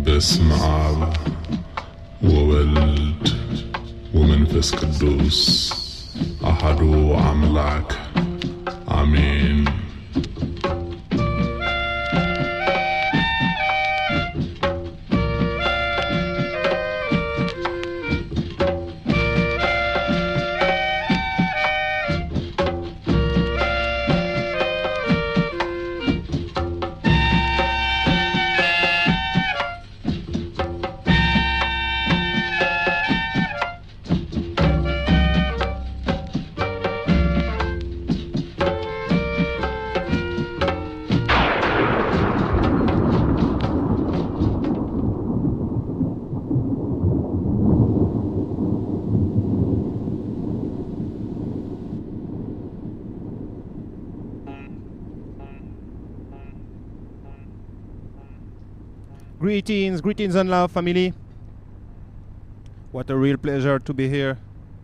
በስመ አብ ወወልድ ወመንፈስ ቅዱስ አሐዱ አምላክ አሜን። Greetings and love, family. What a real pleasure to be here.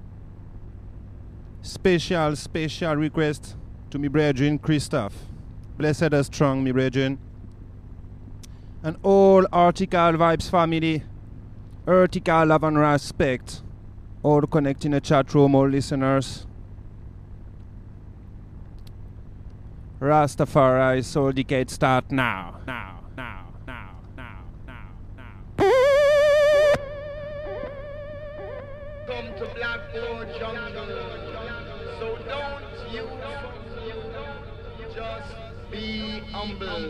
Special request to me brethren Christoph. Blessed and strong, me brethren. And all Article Vibes family, Article love and respect. All connecting the chat room, all listeners. Rastafari Soul Decade start now. Come to Blackboard Jungle, so don't you just be humble.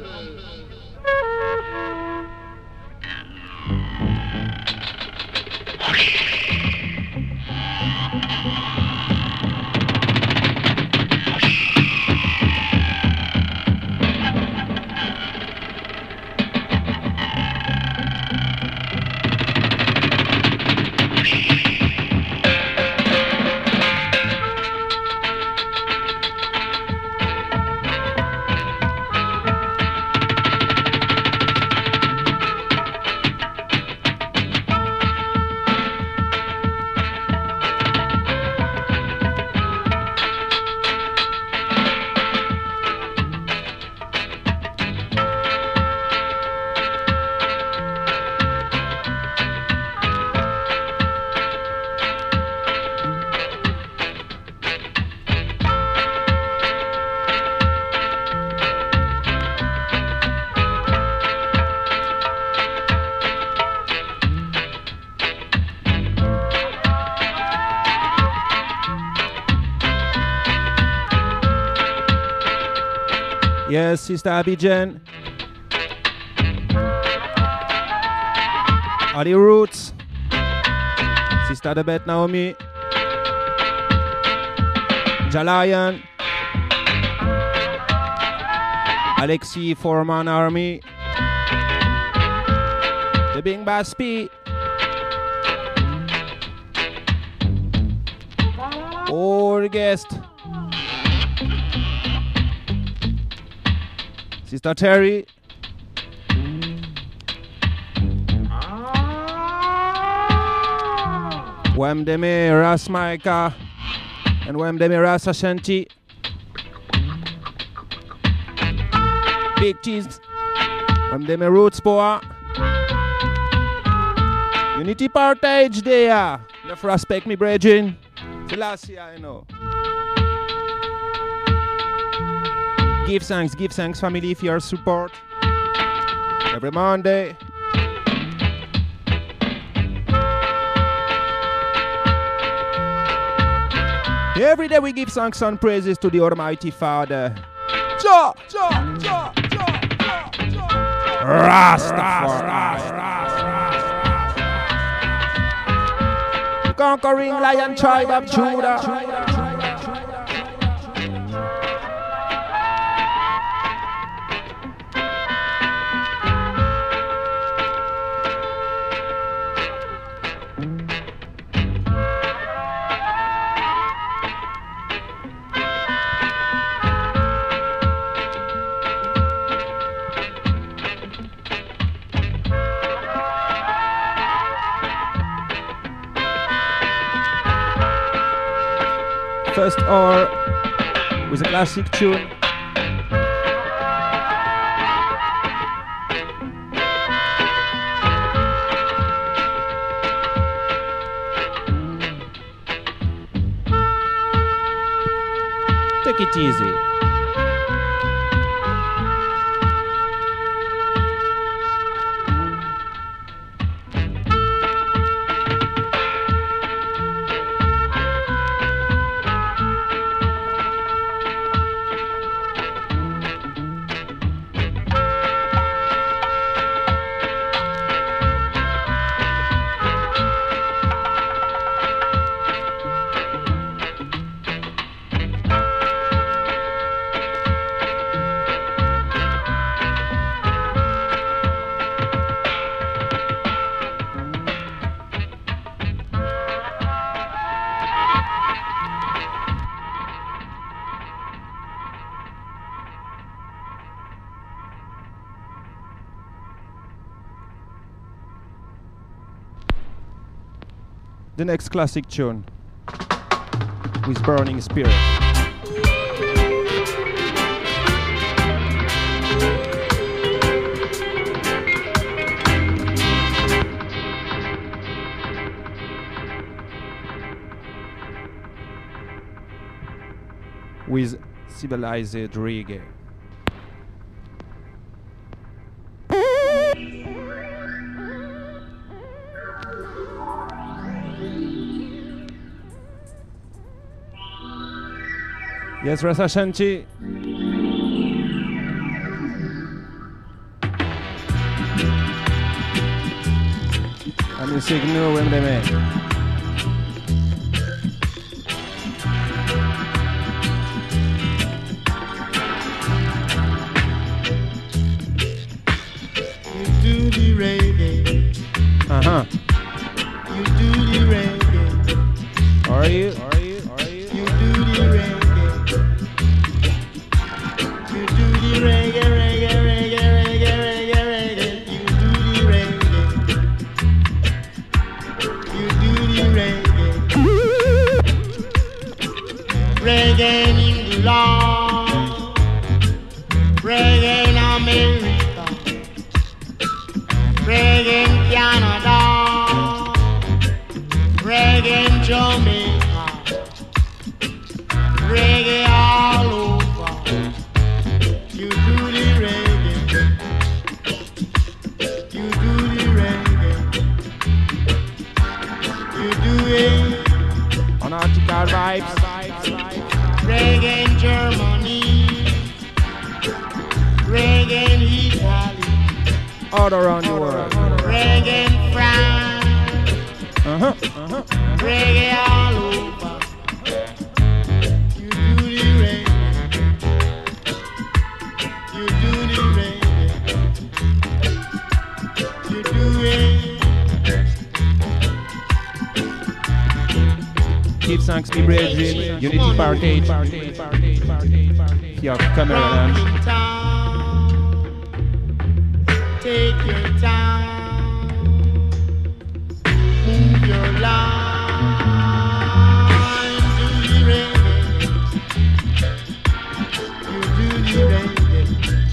Yes, Sister Abidjan. Are the Roots. Sister Debet Naomi. Jalayan. Alexi Foreman Army. The Bing Baspi. All guests. Sister Terry. Wemdeme Ras Maika and Wemdeme Ras Ashanti. Big Cheese. Wemdeme Roots Poa. Unity Partage there. Left respect me, brethren. The last year, I know. Give thanks, family, for your support. Every Monday. Every day we give thanks and praises to the Almighty Father. Rastafari. Conquering Lion Tribe of Judah. First hour with a classic tune. Take it easy. The next classic tune with Burning Spirit. With civilized reggae. Yes, Rasa Shanti. I'm in signal when they make. You do the reggae. Uh-huh. You do the reggae. Are you? You do the reggae. You do the reggae, reggae, reggae, reggae, reggae, reggae. You do the reggae. You do the reggae. Reggae in England. Reggae in America. Reggae in Canada. Reggae in Jamaica. Reggae all over. You do the reggae. You do the reggae. You do it. On Article Vibes. Reggae in Germany. Reggae in Italy. All around the world. Reggae in France. Uh-huh. Reggae all over. You do the reggae. You do the reggae. You do it. Keep thanks me, brethren. Unity Partage. Your camera. Take your time. Move your line. Do the reggae. You do the reggae.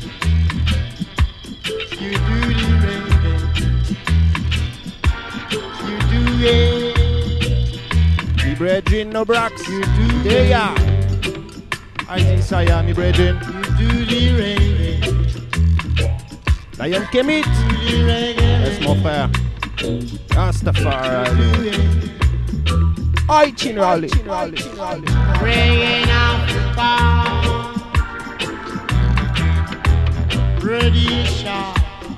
You do the reggae. You do it. Me brethren, no brax. You do There it. ya. I see Saya, me brethren. You do the reggae. Lion Kemit. Do the reggae. That's mon frère. Rastafari. Do it. I chin rally. Reggae in Africa. Rhodesia.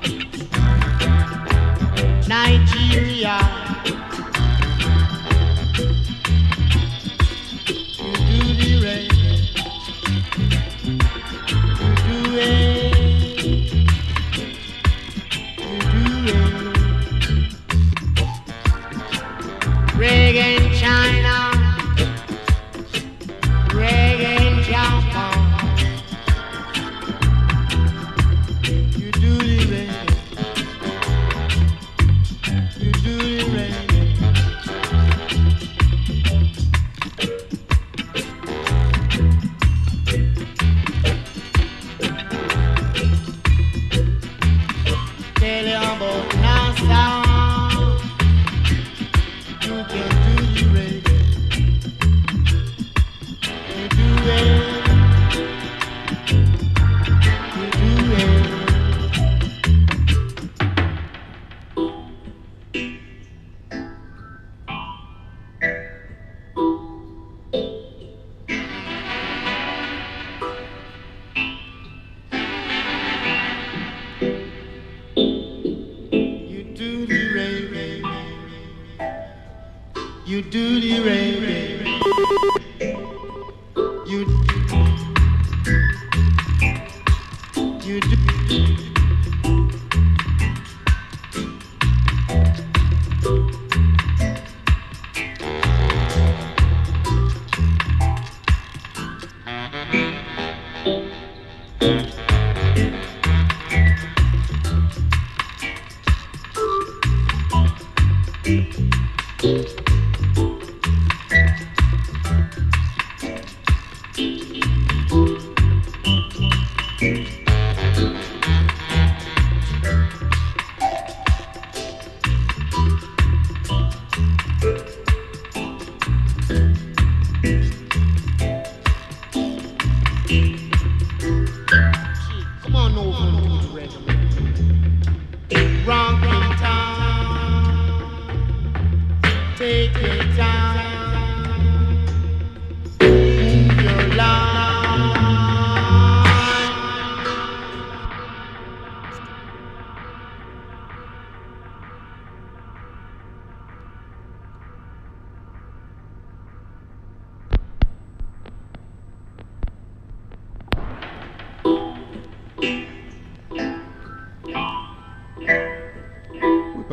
Nigeria. You do the reggae. You do it. You do it. Reggae in China. Reggae in Japan. You do the reggae. You do the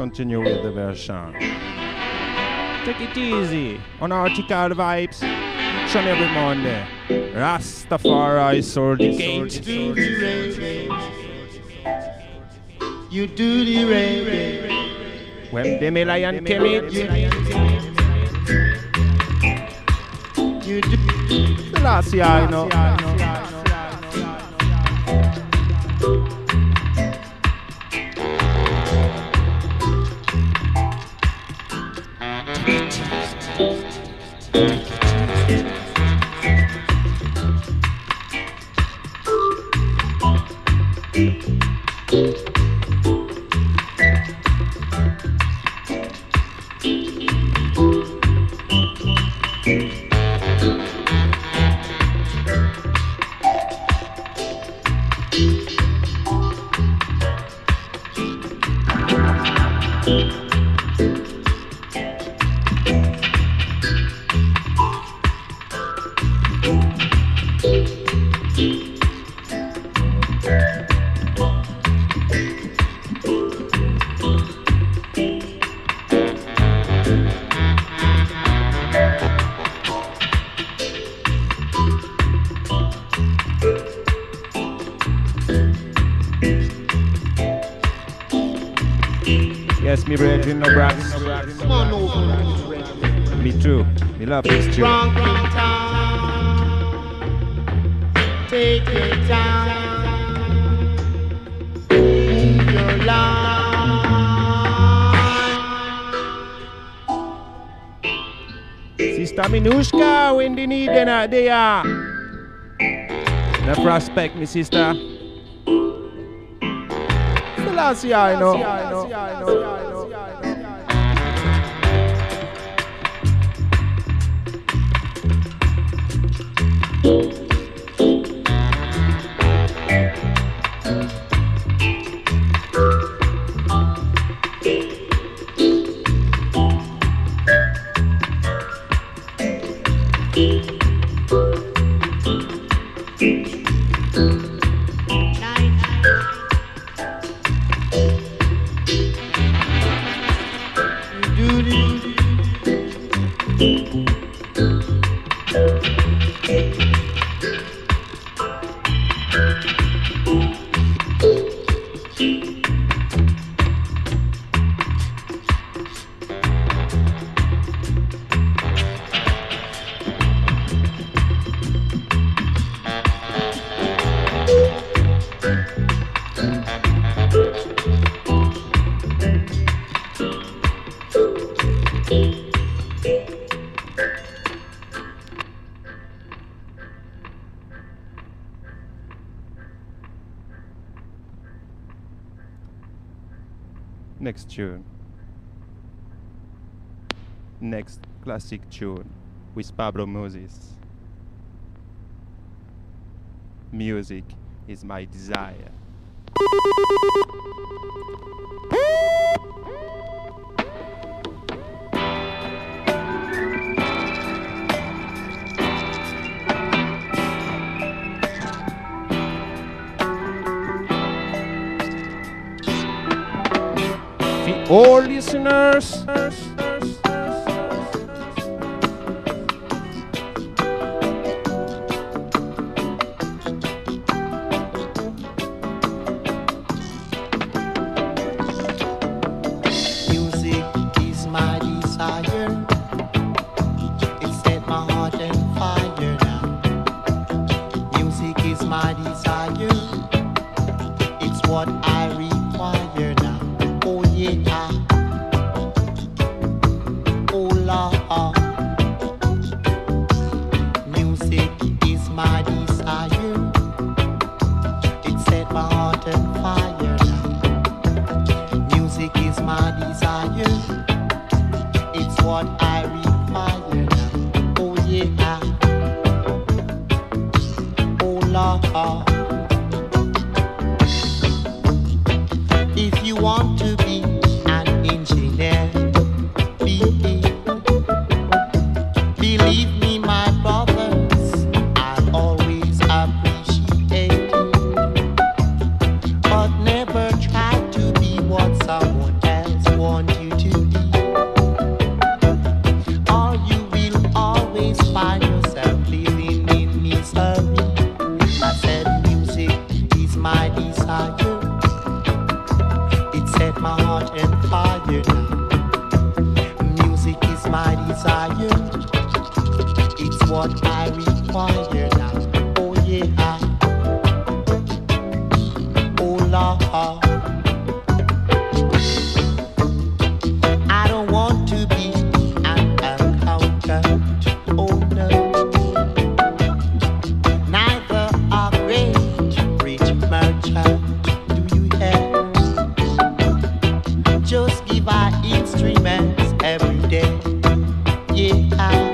continue with the version. Take it easy on Article Vibes, each and every Monday. Rastafari Sword the Gate. Do the reggae. You do the reggae. When the Lion came it, You do. the last year I know. Yes, me brethren, no brags. Come on over. Me too. Me love this tune. Strong time. Take your time. Move your line. Sister Minushka, when they need them out there. The prospect, me sister. The last year I know. Next tune. Next classic tune with Pablo Moses. Music is my desire. All listeners, Music is my desire. It set my heart on fire now. Music is my desire. It's what I require now. Oh yeah. what I require now. Oh yeah. Oh Lord. I don't want to be an accountant. Oh no. Neither a great rich merchant. Do you hear? Just give our instruments every day. Yeah.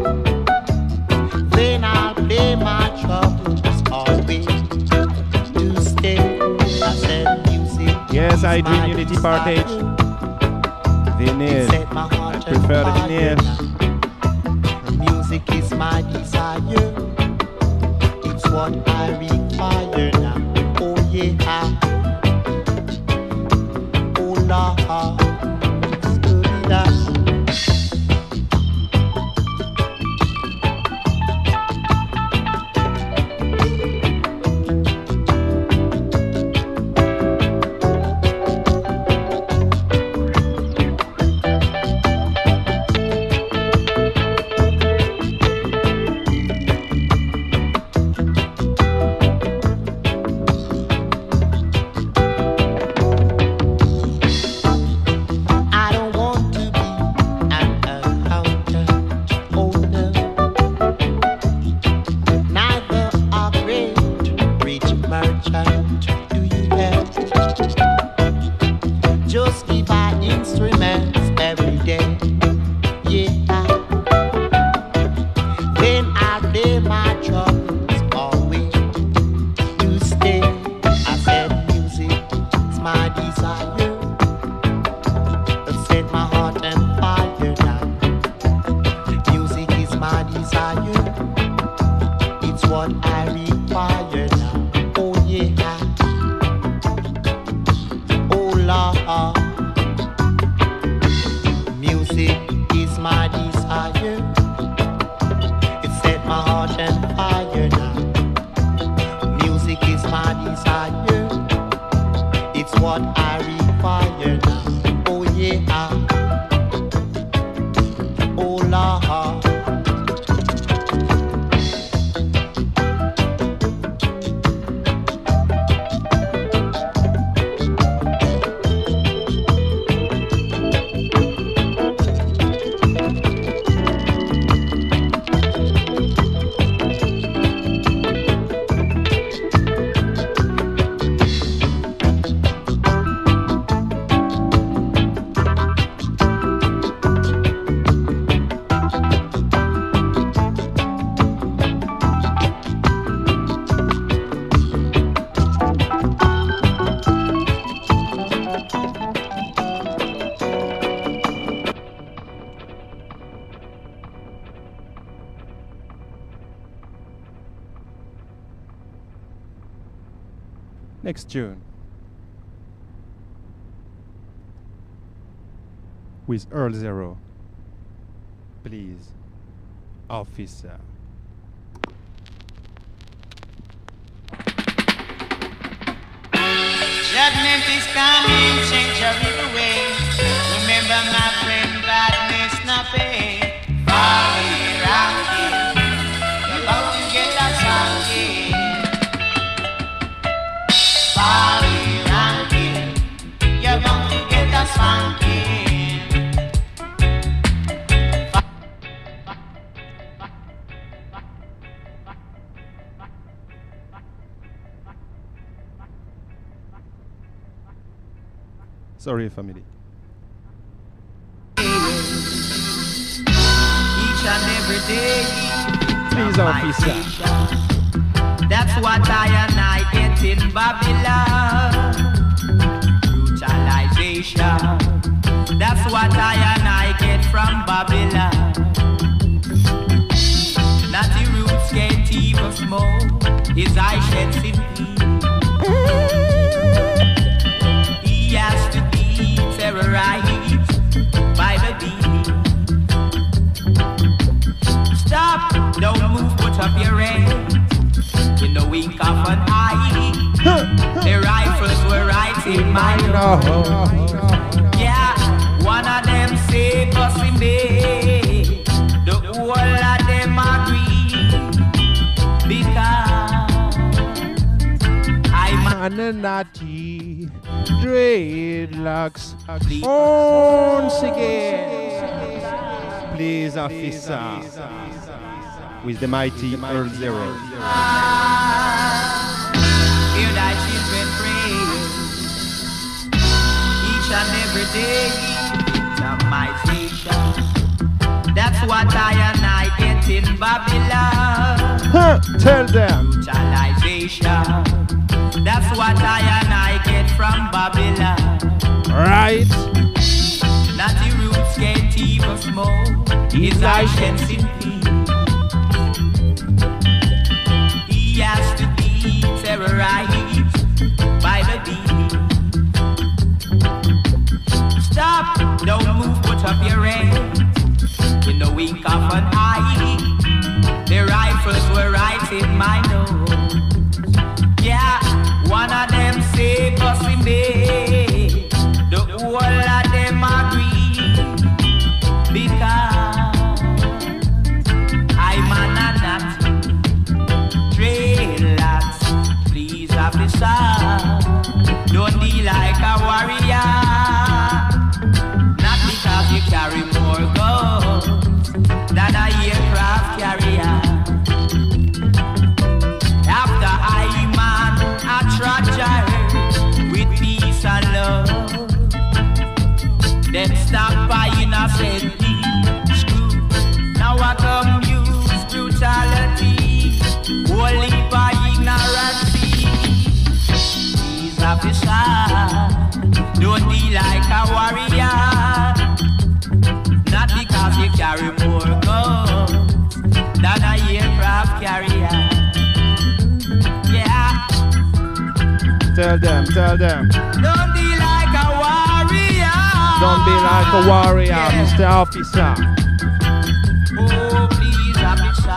Then I'll play my troubles always to stay. I said music. Yes, I dream Unity Partage. Vinyl. I prefer the vinyl. Music is my desire. It's what I require now. Oh yeah. Oh Lord. Next tune. With Earl Zero. Please, officer. Judgment is coming, change your evil ways. Remember my friend, badness not pay. Follow me round here, you're about to get us funky. Follow me round here, you're about to get us funky. Sorry, family. Each and every day, Please, officer. that's what I and I get in Babylon. Brutalization. That's what I and I get from Babylon. Natty Roots can't even smoke. His eye sheds in peace. He has to be terrorized by the beast. Stop, don't move, put up your hands. In the wink of an eye, the rifles were right in my nose. Yeah, one of them say, Bossy me. The whole of them agree. and the natty dreadlocks once again. Please, officer, with the mighty Earl Zero. Hear thy children pray each and every day. Victimization. That's what I and I get in Babylon. Tell them. Brutalization. That's what I and I get from Babylon. Right. Not the roots can't even smoke. His license in peace. He has to be terrorized by the beat. Stop, don't move, put up your hands. In the wink of an eye, the rifles were right in my nose. Yeah, one of them say Bossy Bay. The whole of them agree. Because I'm an anat. Dreadlocks, please officer. Don't be like a warrior. Not because you carry more guns than a aircraft carrier. After I'm a treasure with peace and love, then stop by innocent screw. Now I come use brutality, only by ignorance. These officers don't be like a warrior. Not because you carry more guns than a aircraft carrier. Yeah. Tell them. Don't be like a warrior. Don't be like a warrior, Yeah. Mr. Officer. Oh, please, officer.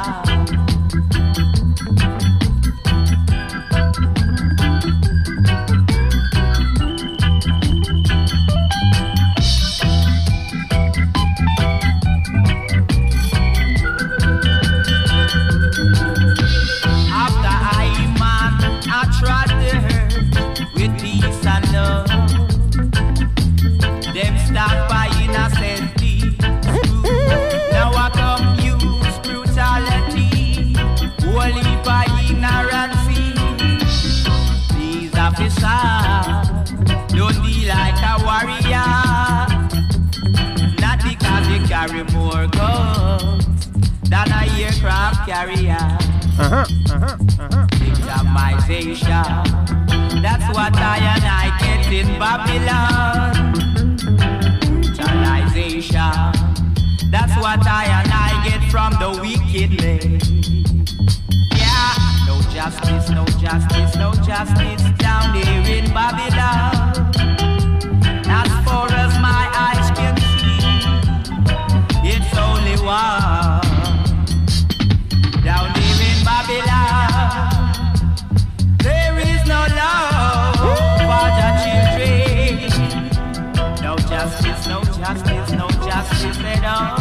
Don't be like a warrior. Not because you carry more guns than a aircraft carrier. Victimization. That's what I and I get in Babylon. Brutalization. That's what I and I get from the wicked man. Yeah. No justice, no justice, no justice down there in Babylon. As far as my eyes can see, it's only one. Down there in Babylon, there is no love for the children. No justice, no justice, no justice at all.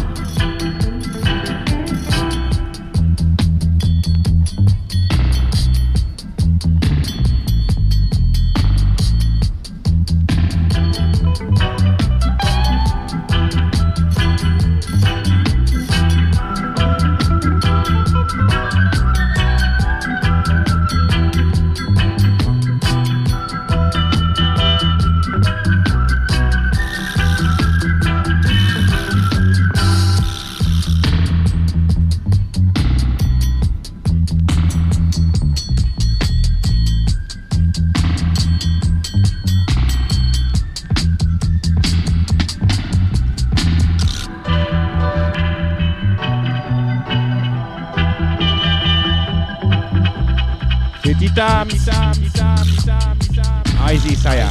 Aizi saya.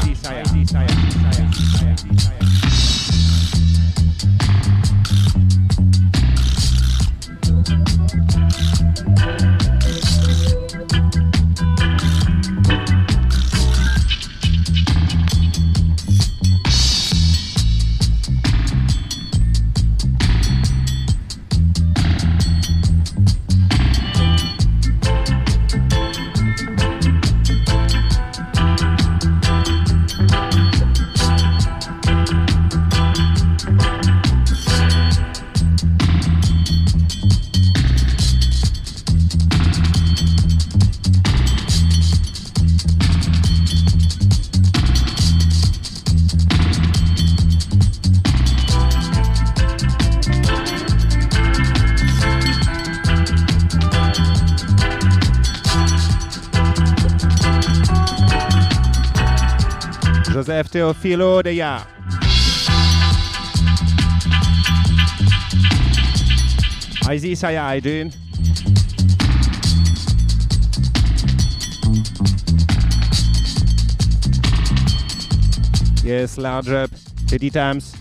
Das ist Teofilo de Ja. Isis, how you doing? Yes, large up, Teddy Tams.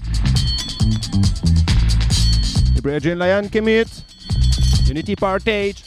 The Bridging Lion commit. Unity Partage.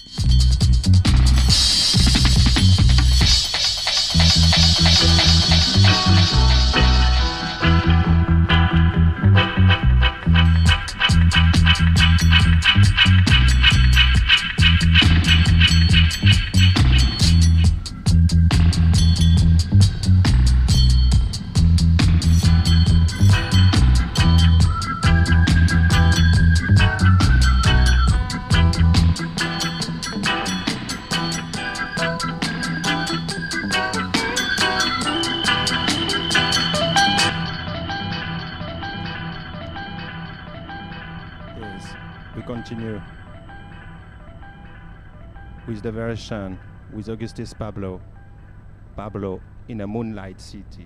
Continue with the version with Augustus Pablo in a Moonlight City.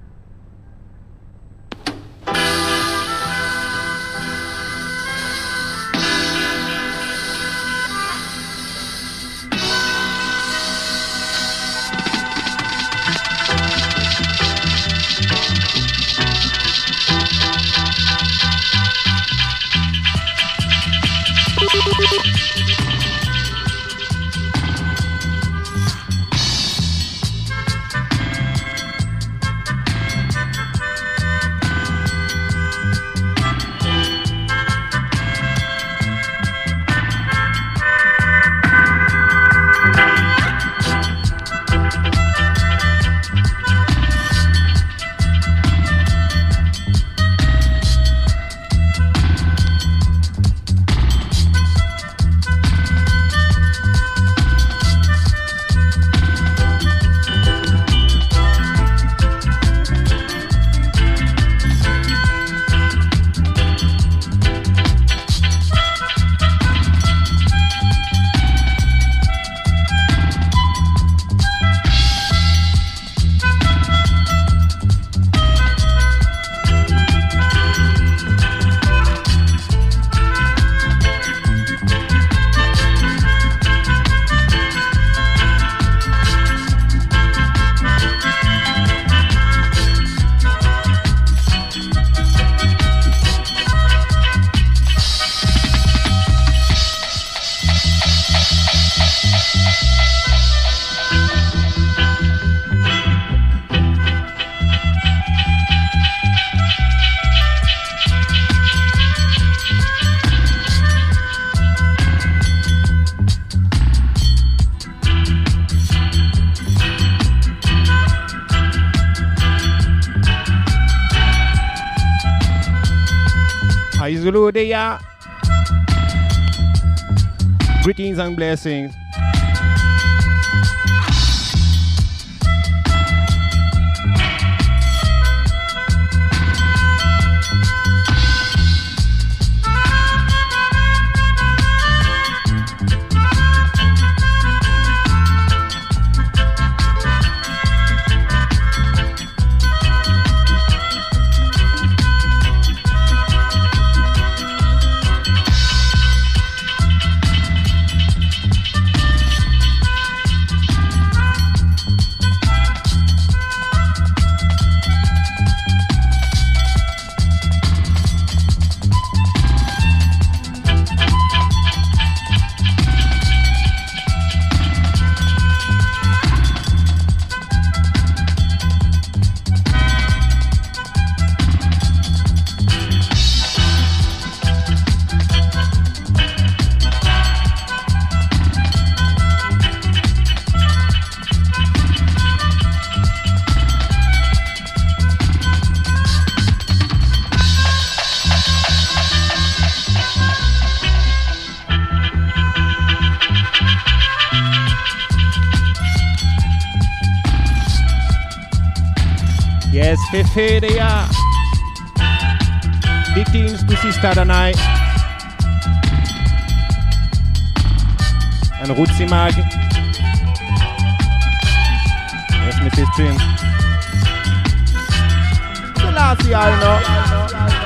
Zulu Deya. Greetings and blessings. Yes, Fefe de ya. Big things to Sister Danai. And Rootsy Mag. Yes, Mrs. Trim. Selassie, I know.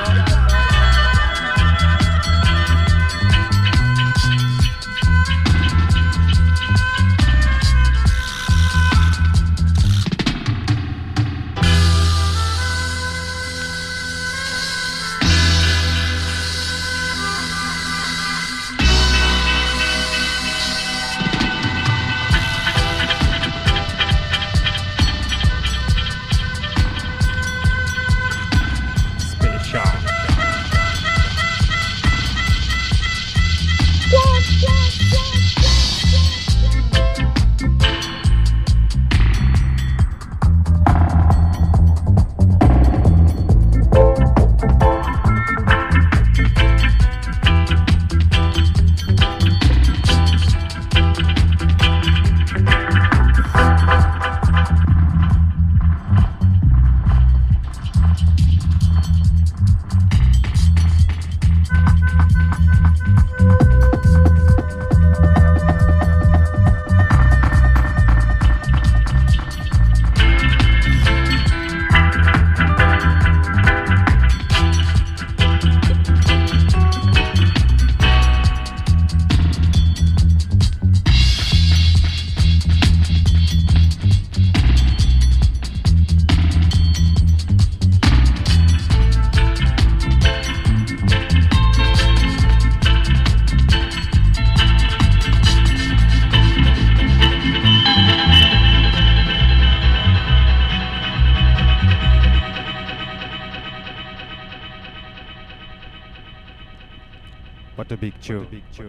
What a big tune.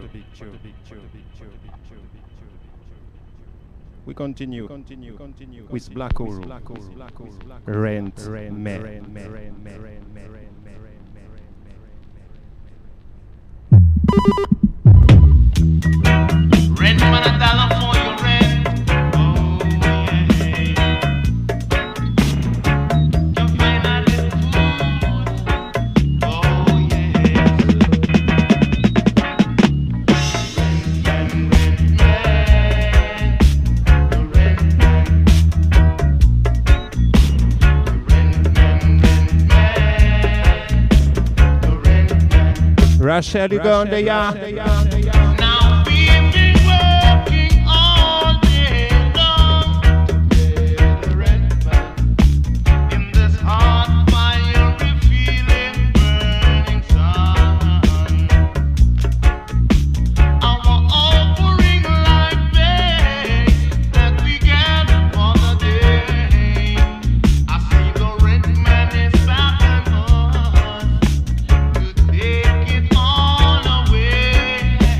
We continue with Black Hole. Rent Man. Rent man $1 for your rent. Oh yeah. You find a little food. Oh yeah. Rent man. The rent man. The rent man. Rachel, you go on the yard. Now we've been working all day long to pay the rent man. In this hot fiery feeling burning sun, our offering like pay that we get for the day. I see the rent man is back and forth to take it all away.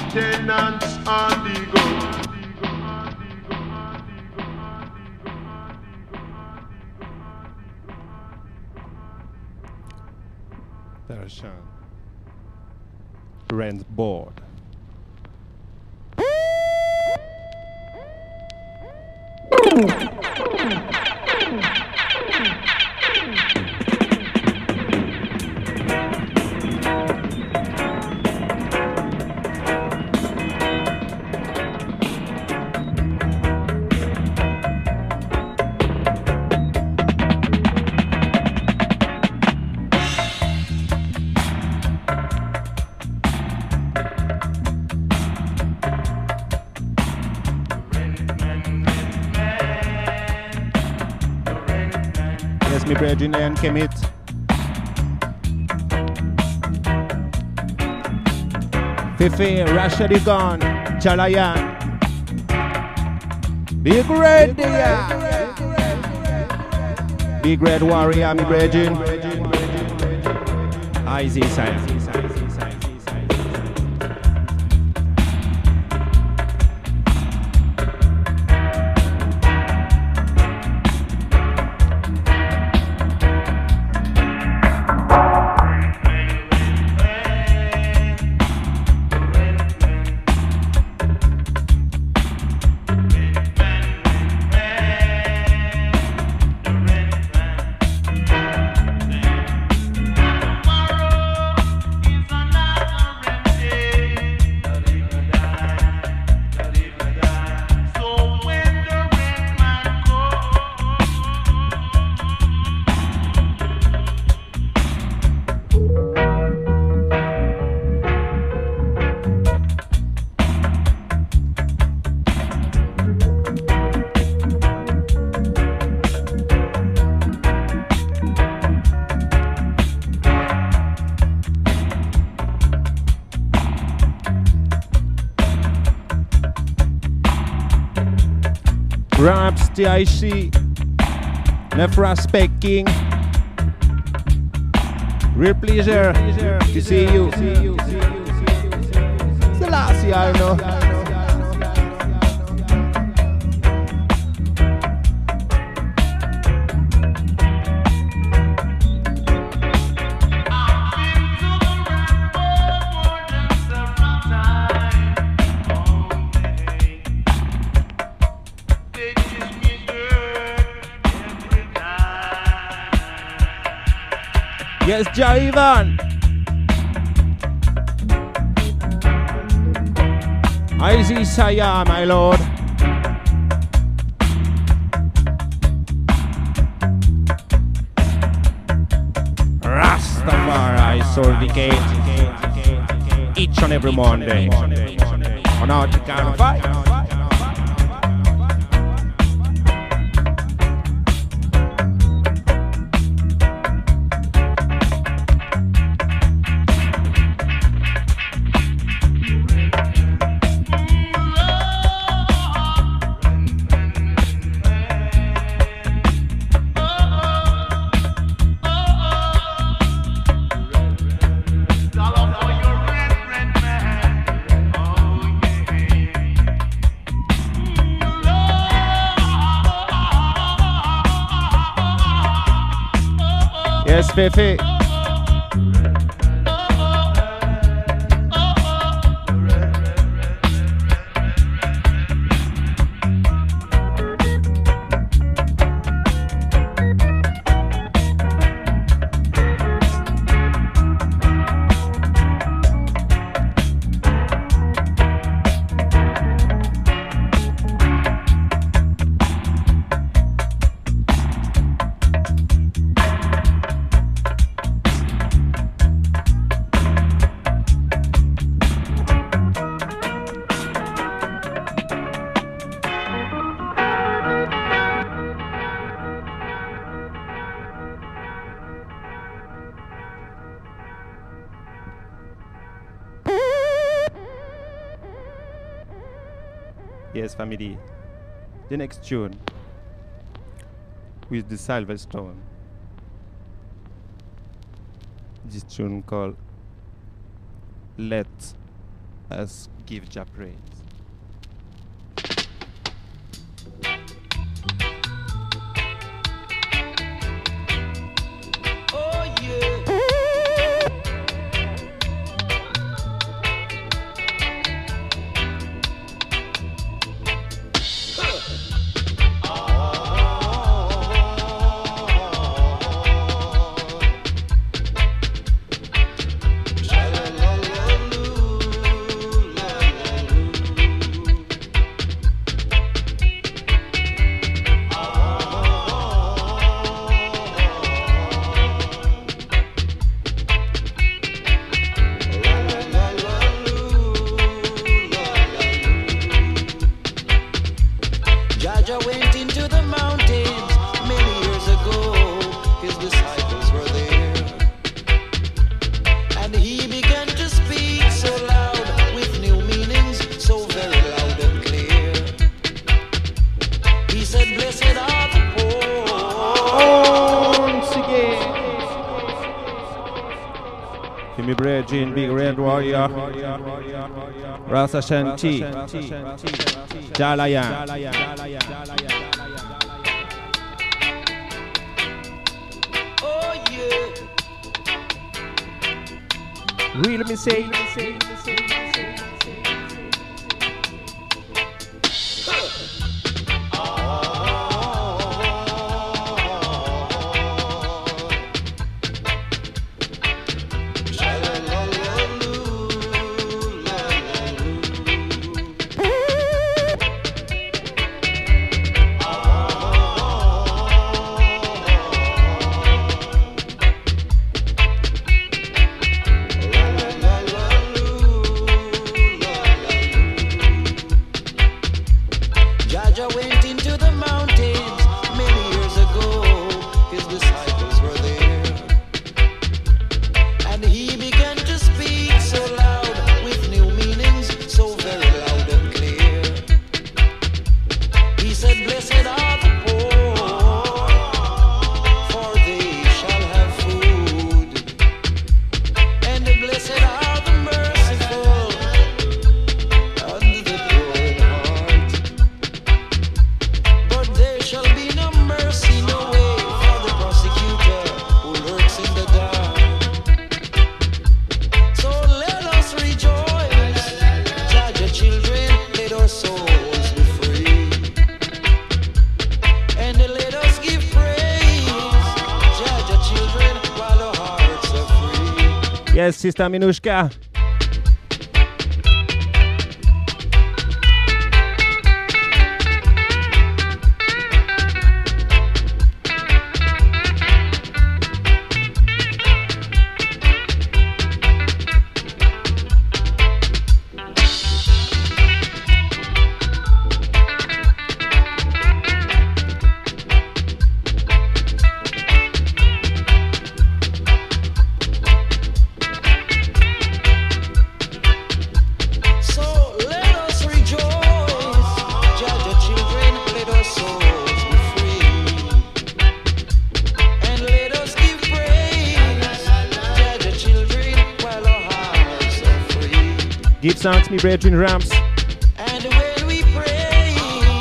tenants on the go. Persian. Rent board. Me brethren and Kemet. Fifi, Rashadi Gone, Chalayan. Big Red, Big Red Warrior, me brethren. Easy Science. Raps, TIC, Nefraspect King. Real pleasure to see you. It's the last year, I know. Yes, Jaivan. Icy Saya, my lord. Rastafari Soldicate each and every Monday on Article 5. Yes, Fifi. Yes, family. The next tune with the Silverstone. This tune called Let Let's give Jah praise. Oh yeah. Jaja went into the mountains many years ago. His disciples were there, and he began to speak so loud with new meanings, so very loud and clear. He said, "Blessed are the poor." Once again. Give me bread, Gene, Big Red Warrior. Rasa Shanti. Jalayan. Oh yeah. Real me say. Jaja went into the mountains many years ago. His disciples were there, and he began to speak so loud with new meanings, so very loud and clear. He said, "Blessed are the poor, for they shall have food, and blessed are the merciful, and the pure in heart. But there shall be no mercy, no way for the prosecutor who lurks in the dark. So let us rejoice, Jaja children, let our souls be free, and let us give praise, Jaja children, while our hearts are free." Yes, Sister Minushka. So let us rejoice, Jaja children, let our souls be free, and let us give praise, Jaja children, while our hearts are free. Give thanks, me brethren Rams. And when we pray,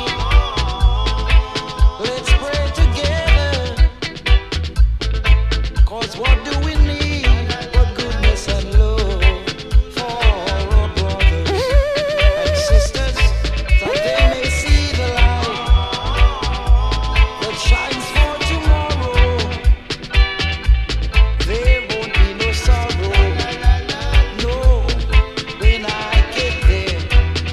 let's pray together, 'cause what do we need but goodness and love for our brothers and sisters, that they may see the light that shines for tomorrow. There won't be no sorrow, no, when I get there.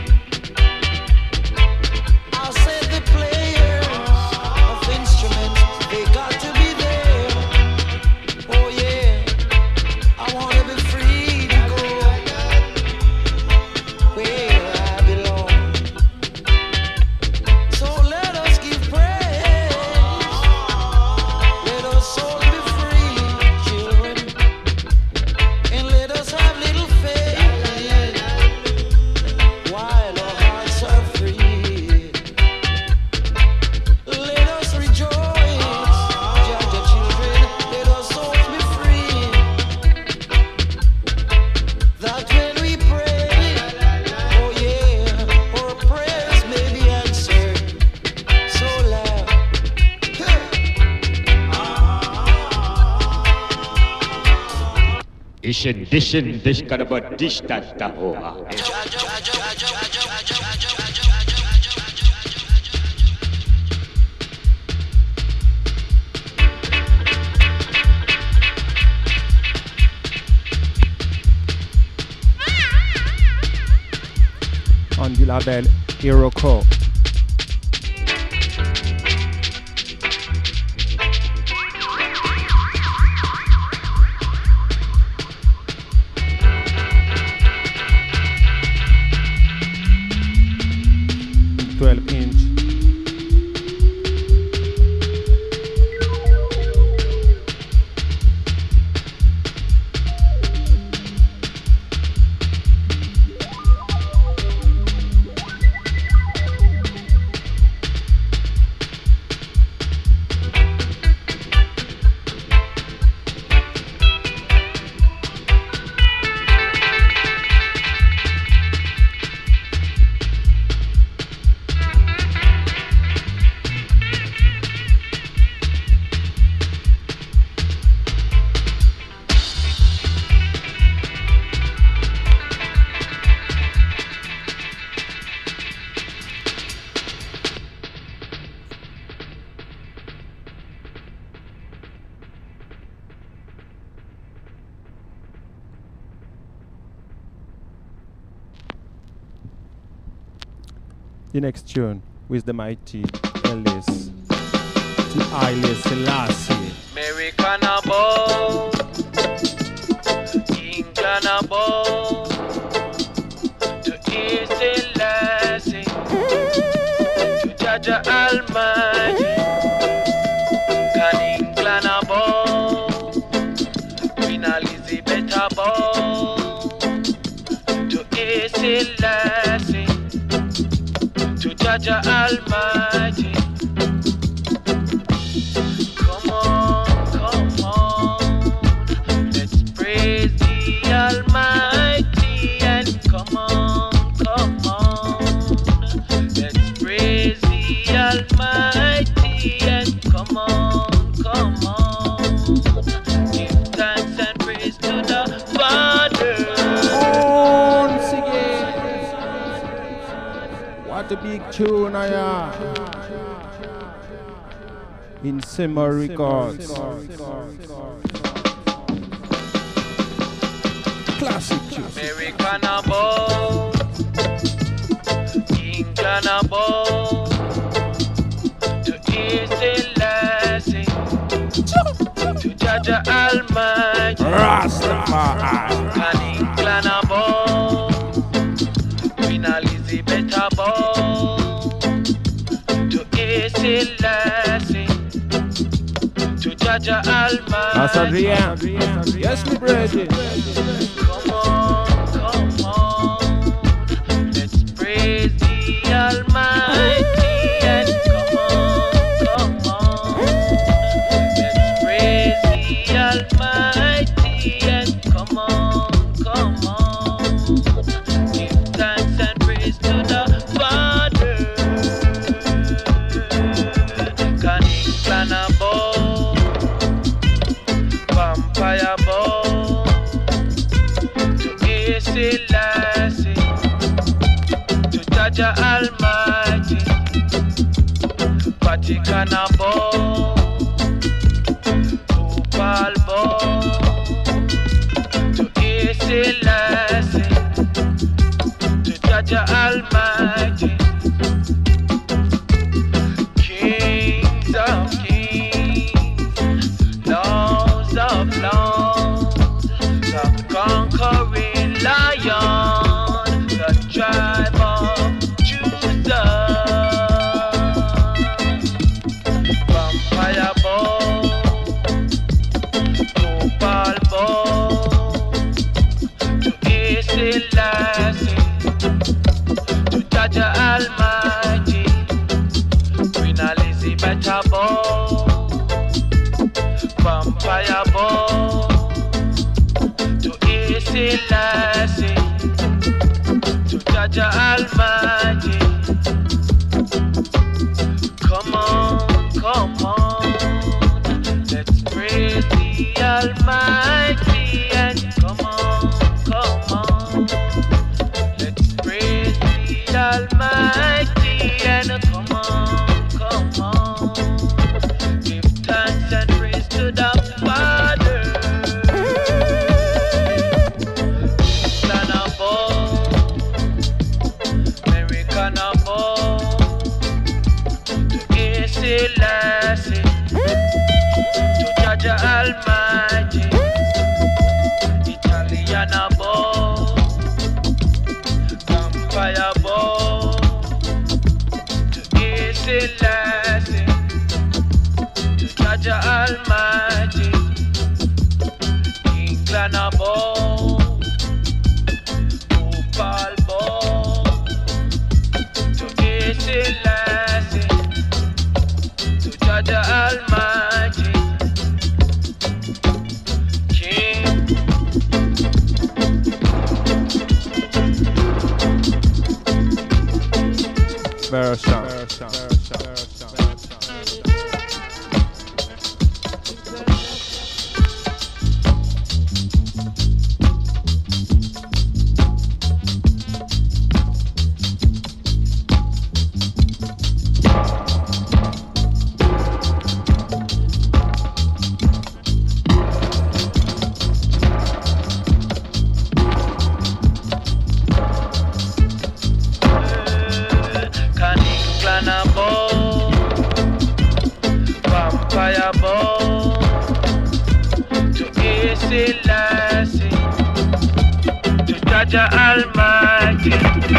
dishin dish kadaba dish da hoa. On du label Hiroko. The next tune with the mighty Ellis to Haile Selassie. American above, England above, to Haile Selassie, to Jaja Almighty, can England above, Queen Elizabeth above, to Haile Selassie, to Jaja Almighty. Come on, let's praise the Almighty and come on, let's praise the Almighty and come on, give thanks and praise to the Father. Once again, what a big tune I am. In Simmer Records. Classic tune. American above, England above, to Haile Selassie, to Jaja Almighty, Rastafari. can England above, Queen Elizabeth above, to Haile Selassie, to Jaja That's Almighty. Adrian. Yes, me brethren. Come on, let's praise the Almighty and come on, let's praise the Almighty and come on, give thanks and praise to the Father. Can England above, vampire above, to Haile Selassie, to Jaja Almighty, Vatican above, Opal above, to Haile Selassie, to Jaja Almighty, Kings of kings, Lords of lords, the conquering lion, the tribe of Judah. Vampire ball, Opal ball, to Haile Selassie, to Jaja Almighty, Queen Elizabeth ball, vampire ball, to Haile Selassie, to Jaja Almighty. Come on, let's praise the Almighty and come on, Almighty, and come on, come on. Give thanks and praise to the Father. Stand above, American above, to Selassie, to Jaja Almighty, Italian above, Vampire above, to Selassie, to Jaja Almighty, England above, Opal above, to Selassie, to Jaja Almighty, King. Version. Can England above, Vampire above, to Selassie, to Jaja Almighty.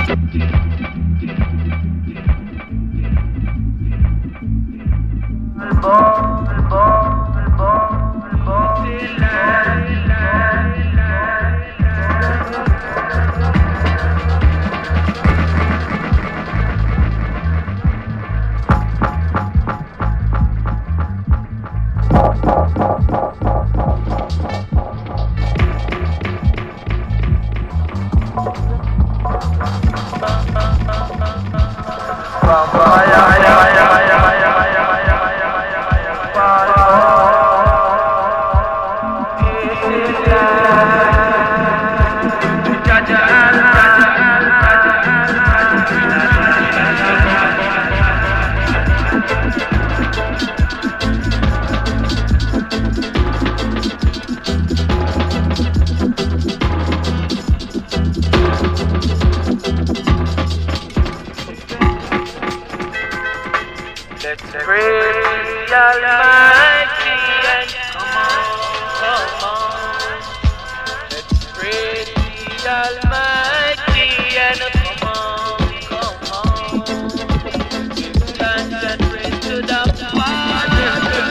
Let's praise the Almighty and come on. Let's praise the Almighty and come on. Give thanks and praise to the Father.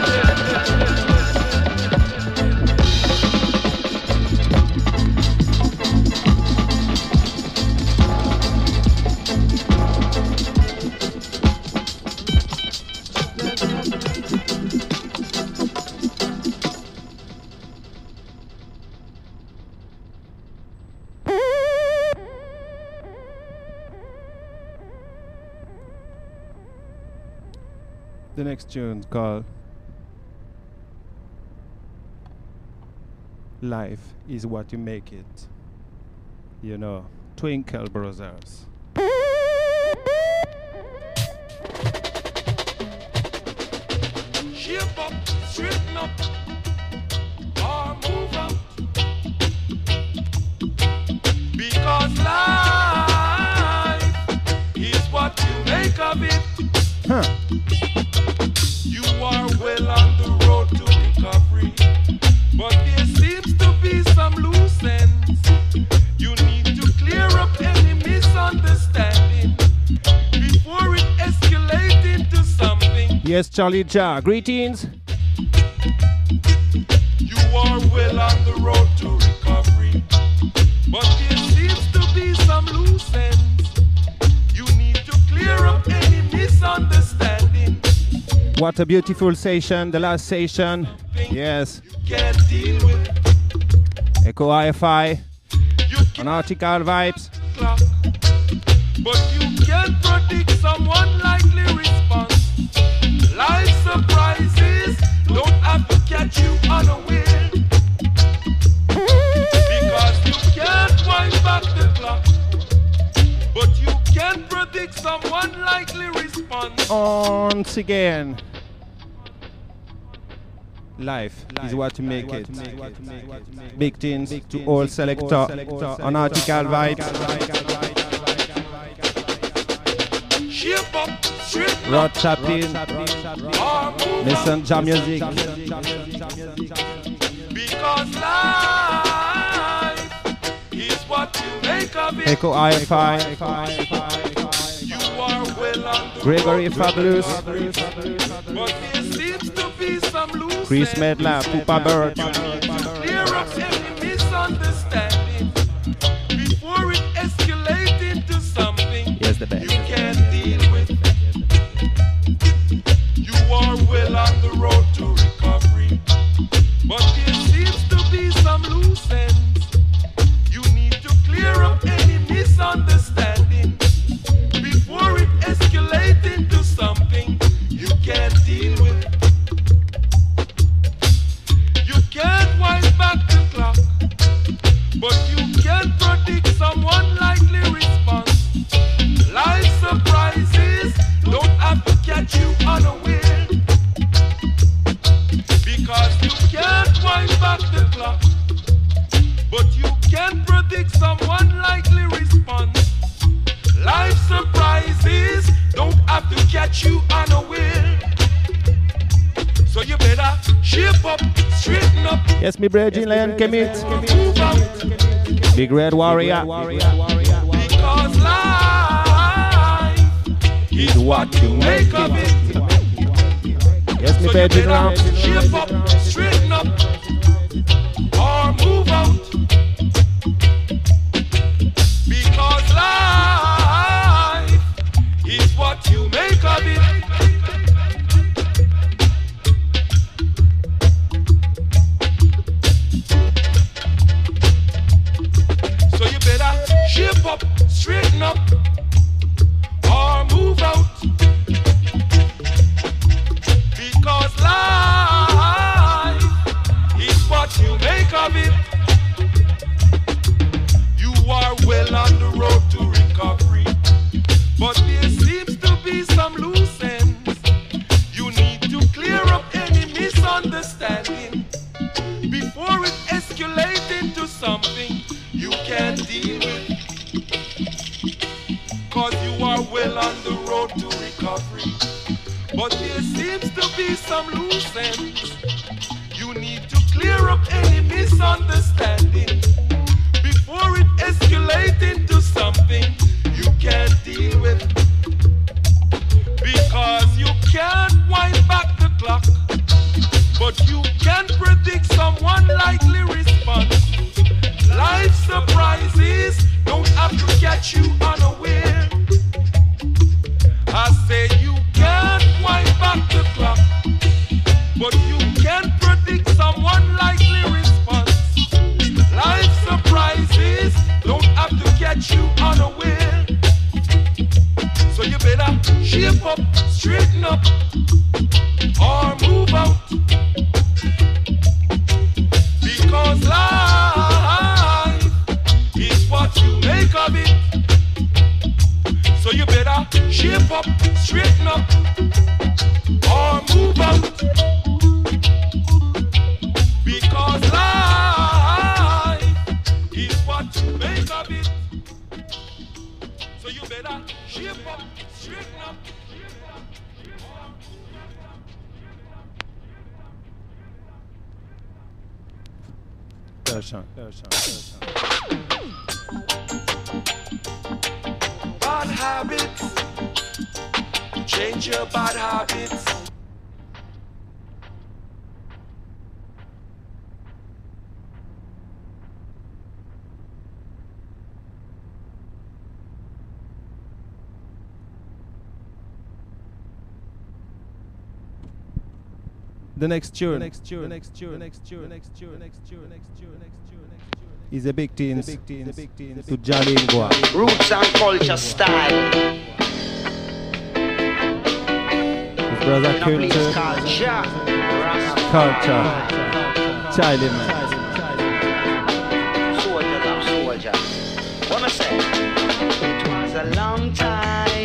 The next tune's called Life is What You Make It. You know, Twinkle Brothers. Shape up, straighten up, or move up. Because life is what you make of it. Huh. You are well on the road to recovery, but there seems to be some loose ends. You need to clear up any misunderstanding before it escalates into something. Yes, Charlie Ja, greetings. You are well on the road to recovery, but there seems to be some loose ends. You need to clear up any misunderstanding. What a beautiful session, the last session. Yes. You can't deal with. Echo Hi-Fi You on can Article Vibes. clock, but you can't predict someone's likely response. Life surprises don't have to catch you unaware, because you can't wind back the clock, but you can predict predict someone likely response. Once again, life is what you make it. Big things to all selector on Article Vibes. Shape up, straighten Rod up, Chaplin, or move listen up. jam music. Because life is what you make of it. Echo Hi-Fi, You are well on the Gregory road to Fabulous, recovery. But there seems to be some loose Chris ends. Medlar, Pupa Bird. Clear up any misunderstanding before it escalates into something Yes, the you best. can't deal with. You are well on the road to recovery, but there seems to be some loose ends. You need to clear up any misunderstanding before it escalates into something you can't deal with. You can't wind back the clock, but you can predict someone likely response. Life surprises don't have to catch you unaware, because you can't wind back the clock, but you can predict someone likely response. Life surprises don't have to catch you unaware, so you better shape up, straighten up, Yes, me Bridging Lion Commit, move out, Big Red Warrior. because life is what you make of it. Yes, me So you Bridging better Ram. shape up, straighten up, or move out. Because life is what you make of it. So you better shape up, straighten up, or move out. Because life is what you make of it. You are well on the road to recovery, but there seems to be some loose ends. You need to clear up any misunderstanding before it escalates into something you can't deal with. Cause you are well on the road to recovery, but there seems to be some loose ends. You need to clear up any misunderstanding before it escalates into something you can't deal with. Because you can't wind back the clock, but you can predict someone likely response. Life surprises don't have to catch you unaware. I say you can't wind back the clock, but you can predict someone likely response. Life surprises don't have to catch you unaware. So you better shape up, straighten up, or move out. Because life is what you make of it. So you better shape up, straighten up, or move out. Because life is what you make of it. So you better shape up, straighten up. Bad habits, change your bad habits. The next tune is a big teens to Jalingua. Roots and culture style. His brother In a place Culture, called Jah. Culture, Charlie man. Soldiers of soldiers. What I say? It was a long time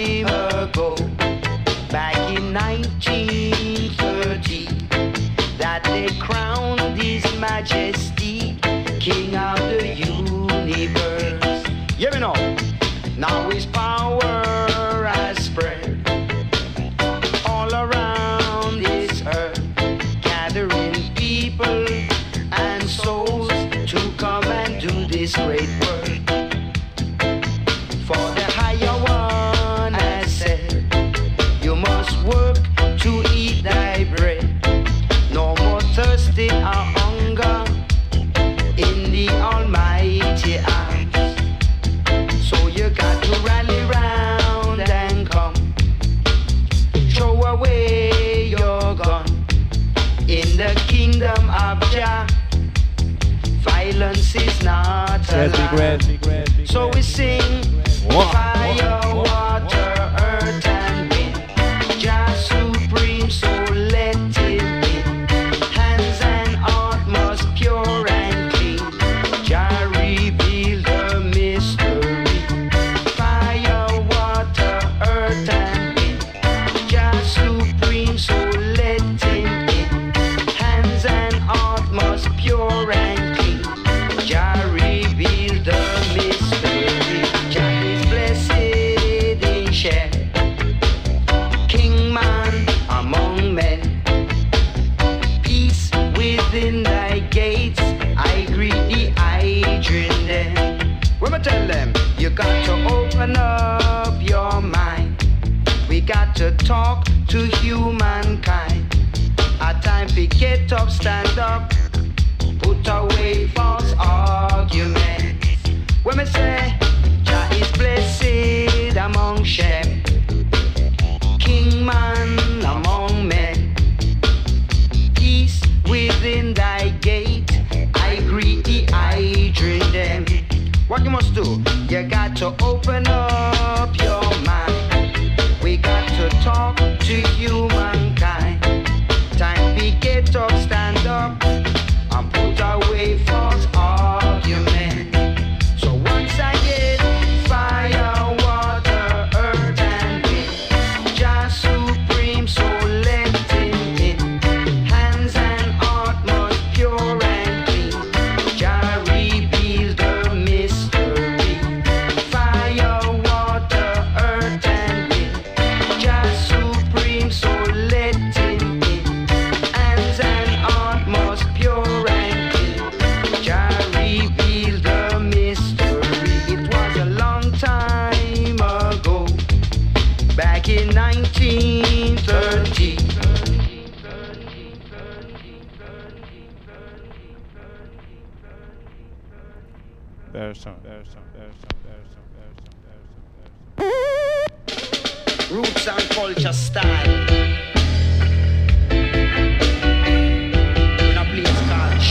Jah. Violence is not Yes, big red, allowed. big red, big So red. we sing fire, water, earth and wind. Jah supreme, so let it be. Hands and heart must pure and clean. Jah reveal the mystery. Fire, water, earth and wind. Jah supreme, so let him in. Hands and heart must pure and clean. Jah reveal the mystery. Jah is blessed in Shem, King man among men. Peace within thy gates. I greet the hydrant them. When I tell them, you got to open up your mind. We got to talk to humankind. A time to get up, stand up, put away false arguments. When we say, Jah is blessed among Shem, King man among men. Peace within thy gate. I greet the hydrant them. What you must do? You got to open up your mind. We got to talk to humankind. Time to get up, stand up, and put away false argument. So once again, fire, water, earth and wind. Jah supreme, so let him in. Hands and heart must pure and clean. Jah reveal the mystery. Fire, water, earth and wind. Jah supreme, so let him in. Hands and heart must pure and clean. Jah reveal the mystery. It was a long time ago, back in 1930. There's some. Roots and culture style. In a place called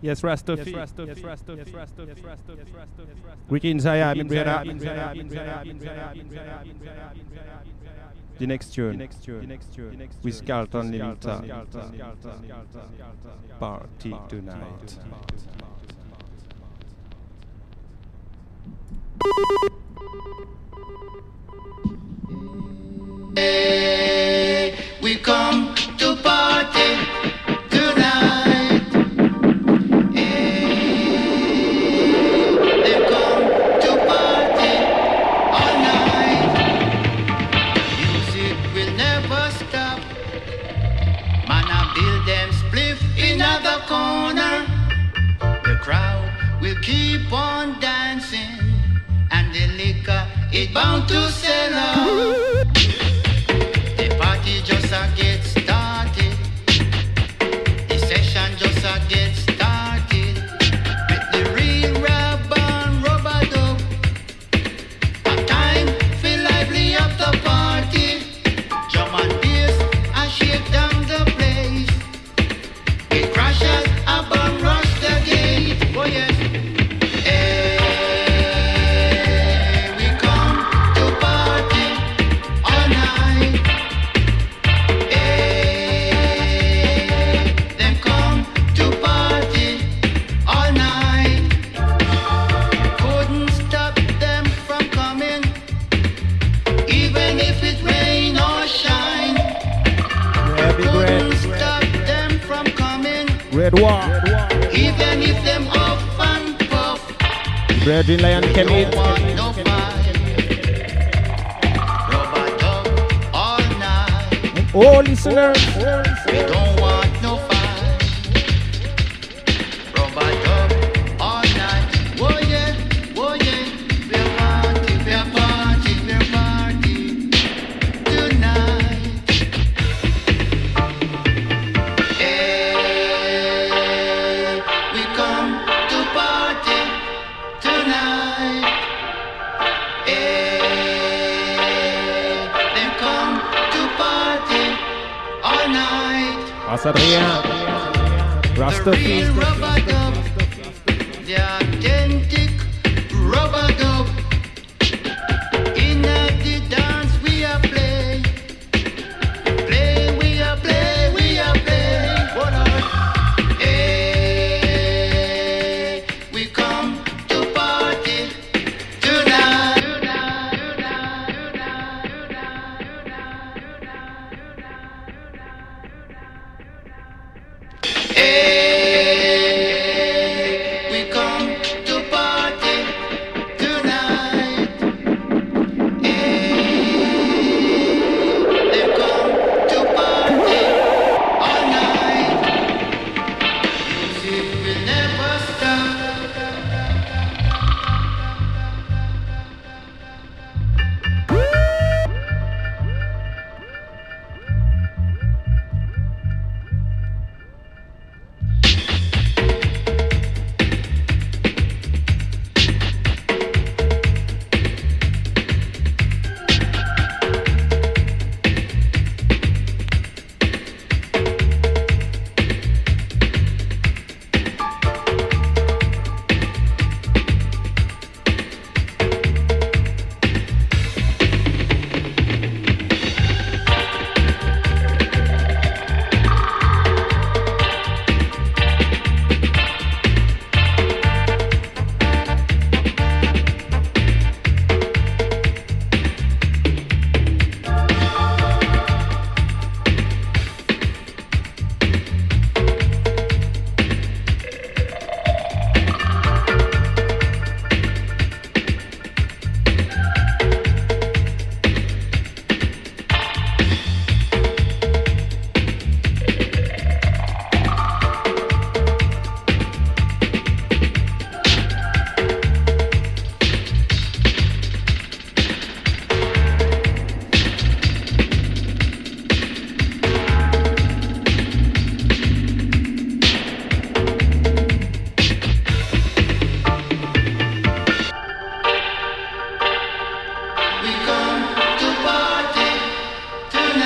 Yes, Rastafi. Greetings, I am brother. The next tune with Carlton Limita. Party tonight. Hey, we come to party tonight. Hey, they come to party all night. Music will never stop. Man, I build them spliff in the corner. The crowd will keep on dancing, and the liquor is bound to sell out. The party just a get started. The session just a get started. With the real rap and rubber dub. A time feel lively up the party. Drum and bass and shake down the place. It crashes a bomb rush the gate. Oh yes. Hey, we come to party all night. Hey, them come to party all night. Couldn't stop them from coming, even if it rain or shine. Yeah, big Couldn't red. stop them from coming, Red War. even if them off and puff. Virgin Lion Don't Kenneth. want no fight. Rubber dub all night. All listeners. We don't want no fight. Rubber dub all night. Oh yeah, we're party, we're party, we're party tonight. Hey, we come to party tonight. Hey, they come to party all night. Asadrian. The Rastafi. real rubber dub, the authentic rubber dub. In the dance we are play, we are play, we are play. What up? Hey, we come to party tonight. Hey, we come to party tonight. Hey, they come to party all night. Music will never stop.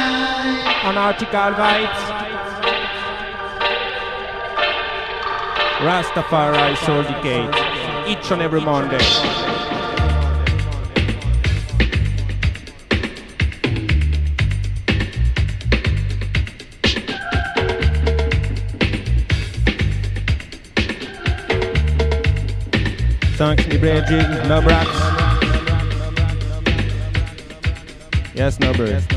Anarchical vibes. Rastafari Soul Decade, each and every Monday. Thanks, me brethren, no brats. Yes, no birds.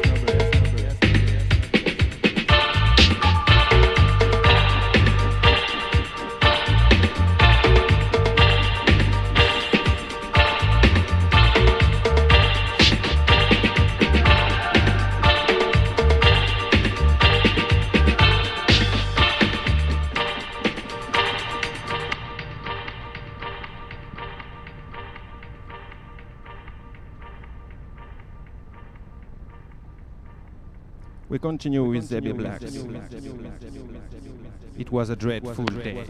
We continue with Zebby Black. It was a dreadful day.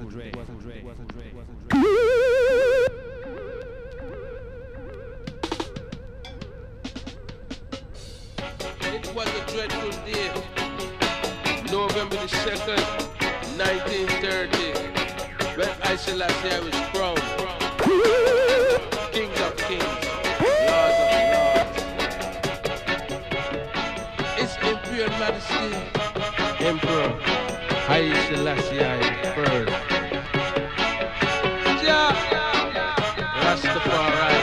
It was a dreadful day. November the 2nd, 1930, when I Selassie was crowned. Kings of kings, lords of lords. His Imperial Majesty, Emperor Haile Selassie I. Jah Rastafari.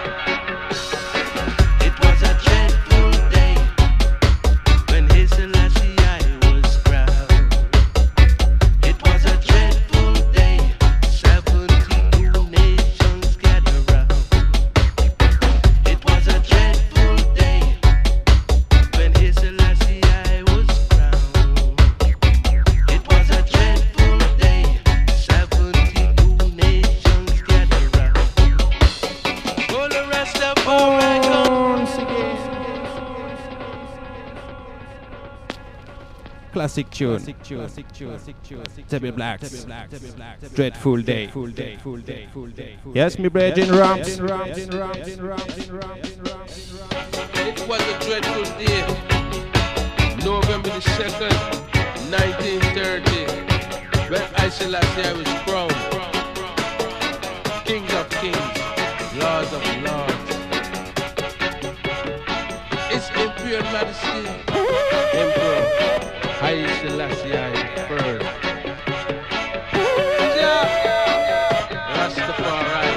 It was a dreadful day when His Selassie I was crowned. It was a dreadful day, 72 nations gathered round. It was a dreadful day when His Selassie I was crowned. It was a dreadful day, 72 nations gathered round. All the rest of all right come. Classic tune. Zebby Black. Dreadful day. Yes, me brethren, Rams. It was a dreadful day. November the 2nd, 1930, when I Selassie was crowned. Kings of kings, lords of lords. His Imperial Majesty, Emperor Haile Selassie I. Jah Rastafari.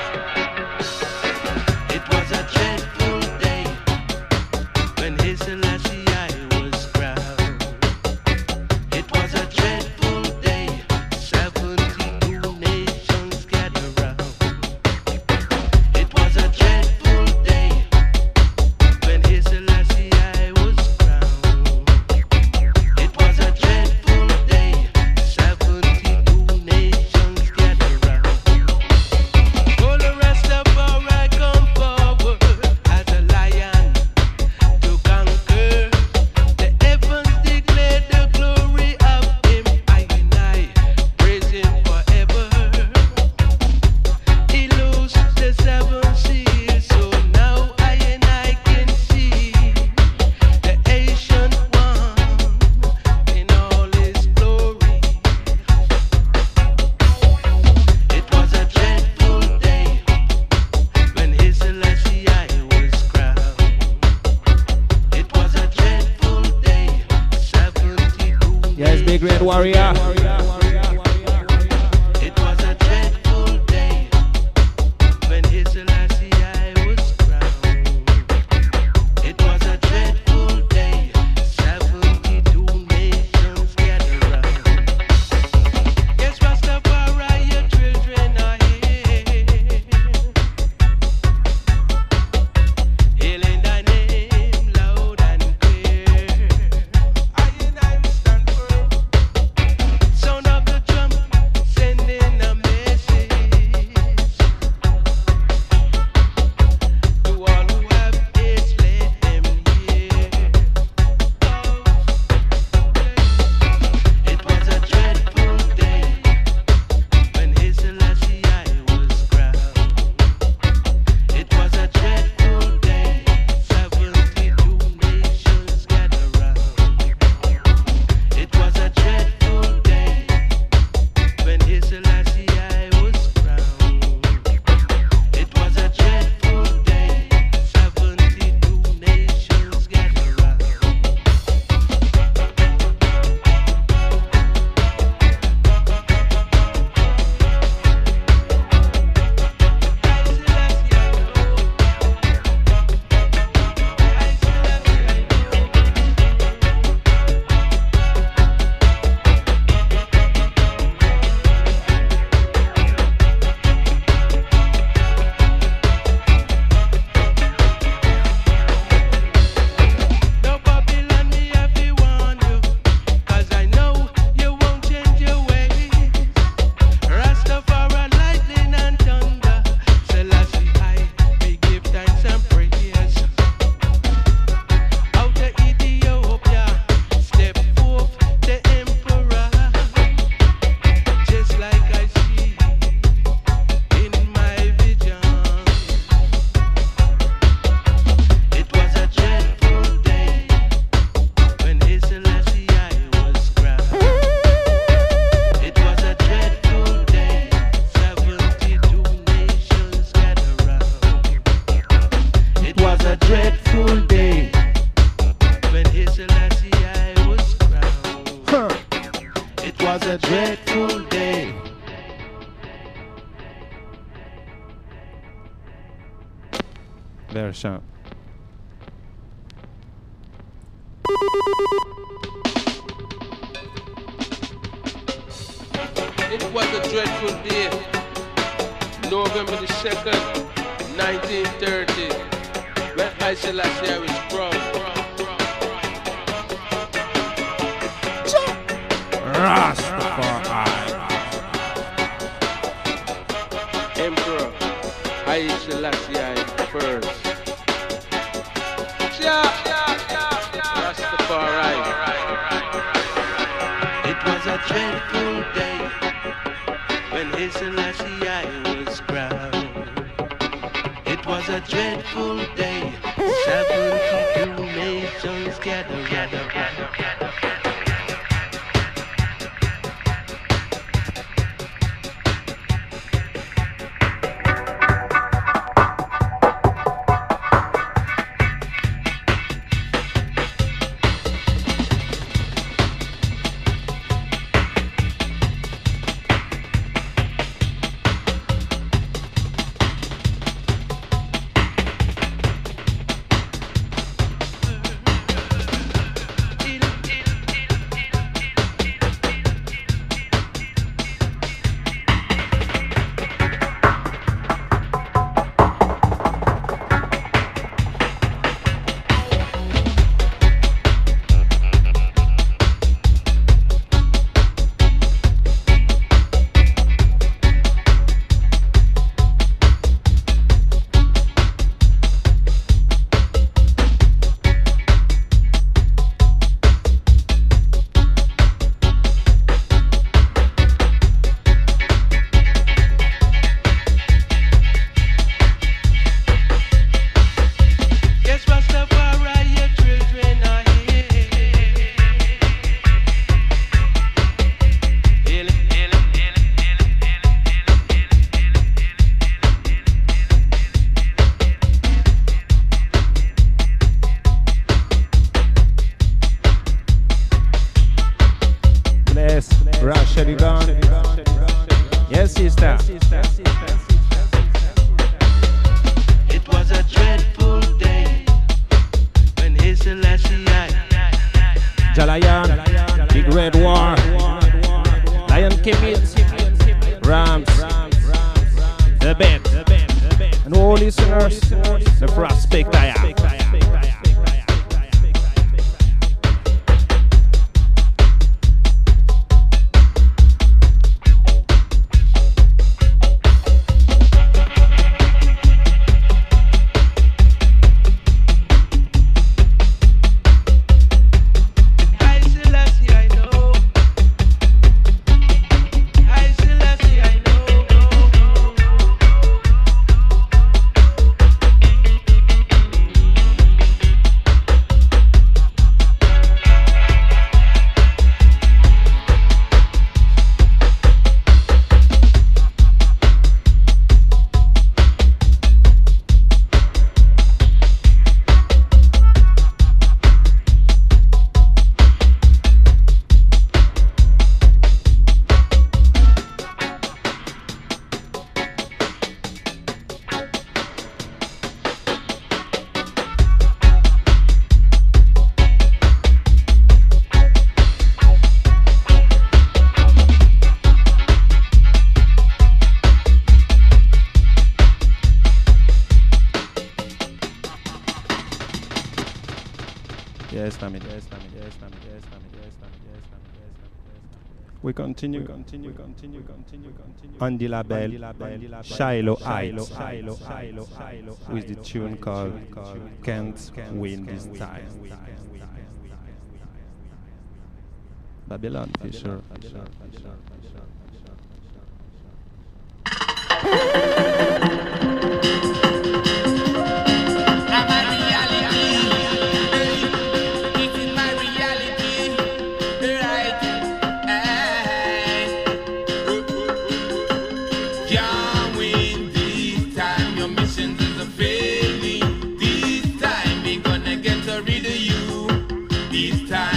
It was a dreadful day when His Selassie I was crowned. It was a dreadful day, 72 nations gathered round. It was a dreadful day when His Selassie I was crowned. It was a dreadful day, 72 nations gathered round. All the rest of our right come forward as a lion to conquer. The heavens declare the glory of Him. I and I praise Him forever. He loosed the 7 seas, so now I and I can see the ancient one in all His glory. It was a dreadful day when His Selassie I was crowned. It was a dreadful day, 72 Yes, big red warrior. It was a dreadful day when His Selassie I was crowned. It was a dreadful day, 72 nations gathered round. Yes, Rastafari, your children are here. Hailing thy name loud and clear. I and I stand firm. So Selassie I was crowned. It was a dreadful day. Very sharp. It was a dreadful day, November the 2nd, 1930, when I Selassie I was crowned. Rastafari. Emperor I Selassie I first. Rastafari. It was a dreadful day when His Selassie I was crowned. It was a dreadful day. 72 nations gathered. Yes, sister. It was a dreadful day when His Selassie Jalayan, Big Red War, Lion Kemet, Rams, The Band, and all listeners, the prospect I am. We continue on the label Shiloh Heights with the tune called Can't Win This Time. Babylon Fisher. This time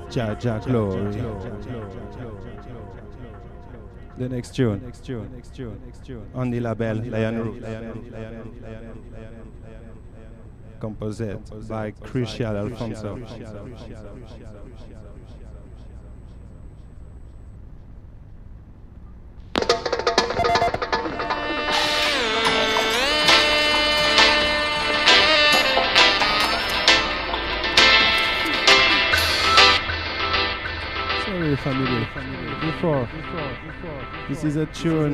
Jah glory. The next tune. On the label Lion Root. Composed by Crucial Alfonso. Family. Before. This is a tune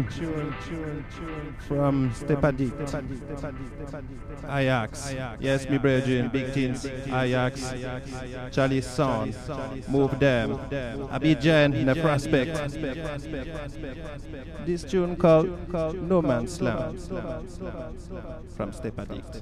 from Stepadict. Ajax. Yes, me brethren, big teams. Ajax. Charlie Son. Move them. Abidjan in a prospect. This tune called No Man's Land from Stepadict.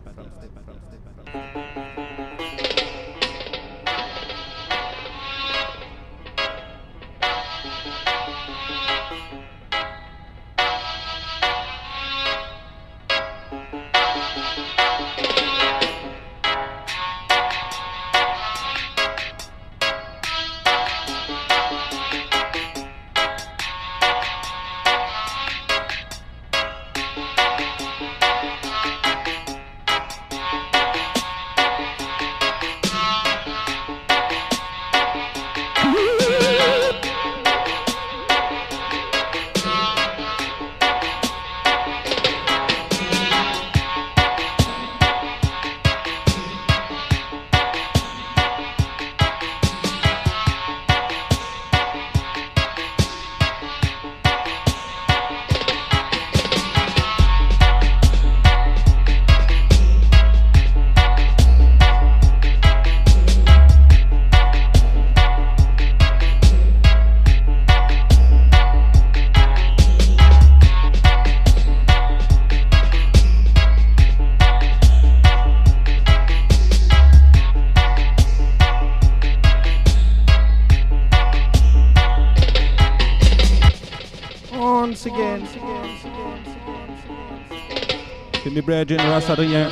Me brethren, Rasadouyan.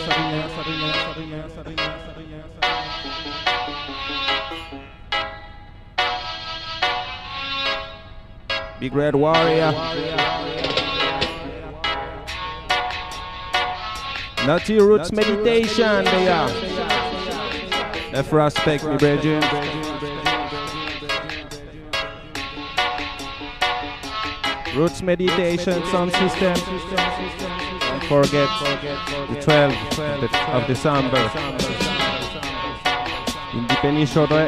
Big Red Warrior. Naughty Roots Meditation, they are. F respect, me brethren. Roots Meditation Sound System. Don't forget the 12th of December. In the Peninsula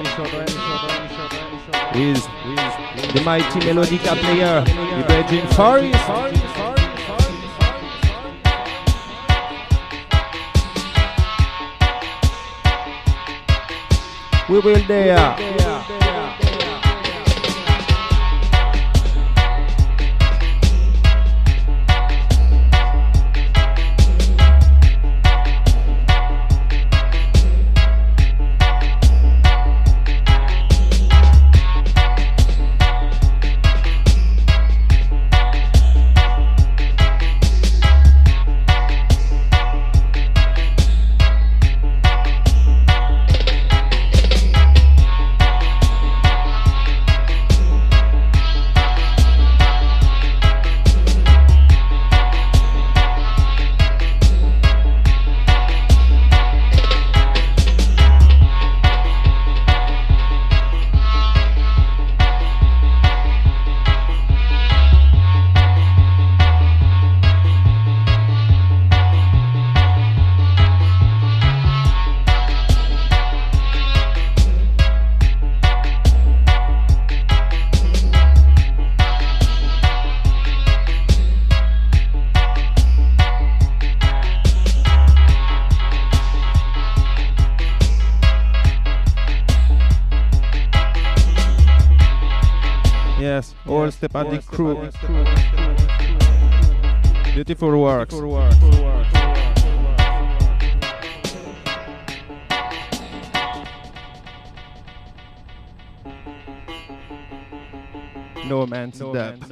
with the mighty melodica player, the Virgin Forest. We will there. Yes, all step at the crew. Beautiful works. No man's depth.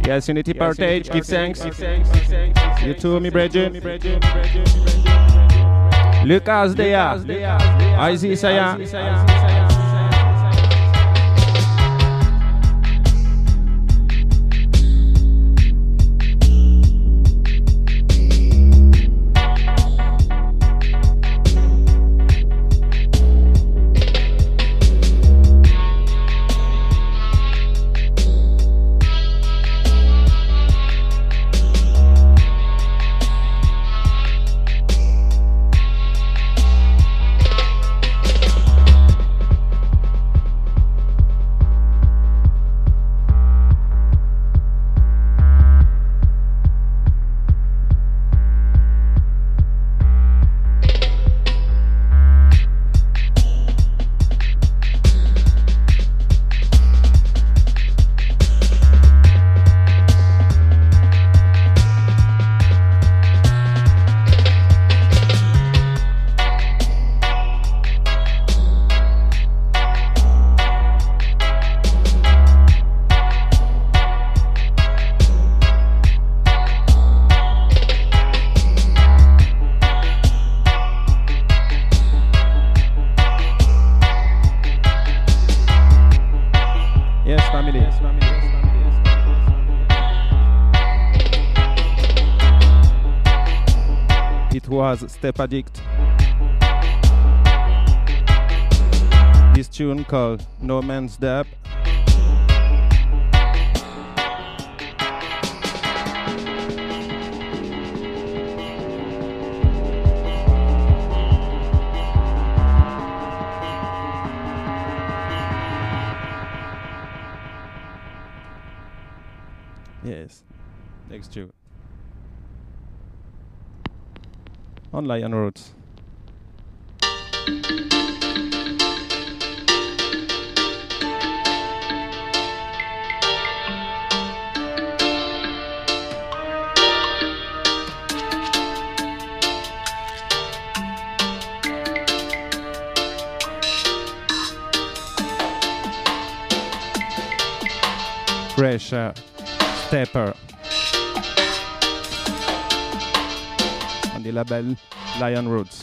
Yes, unity partage, give thanks. You too, me brethren. Lucas Dea, Isaiah Saya. Was Step Addict. This tune called No Man's Dab. Yes, next tune. On Lion Roads. Pressure Stepper. On the label Lion Roads.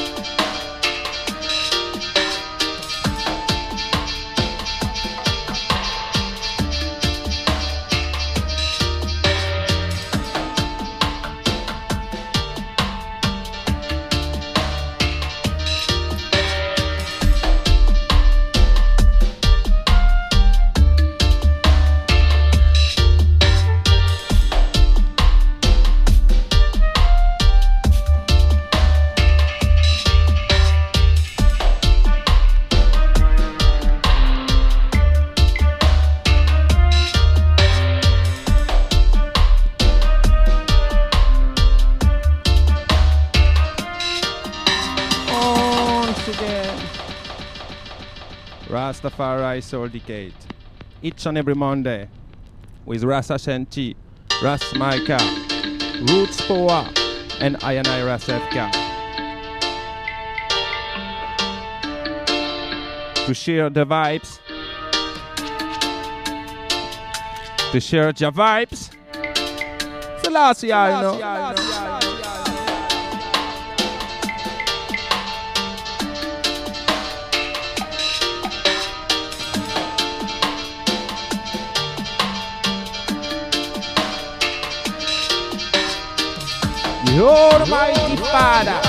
Rastafari Soul Decade. Each and every Monday with Ras Ashanti, Ras Micah, Roots Power, and I Ras FK. To share the vibes, to share your vibes. So last year, you know. The Almighty Father.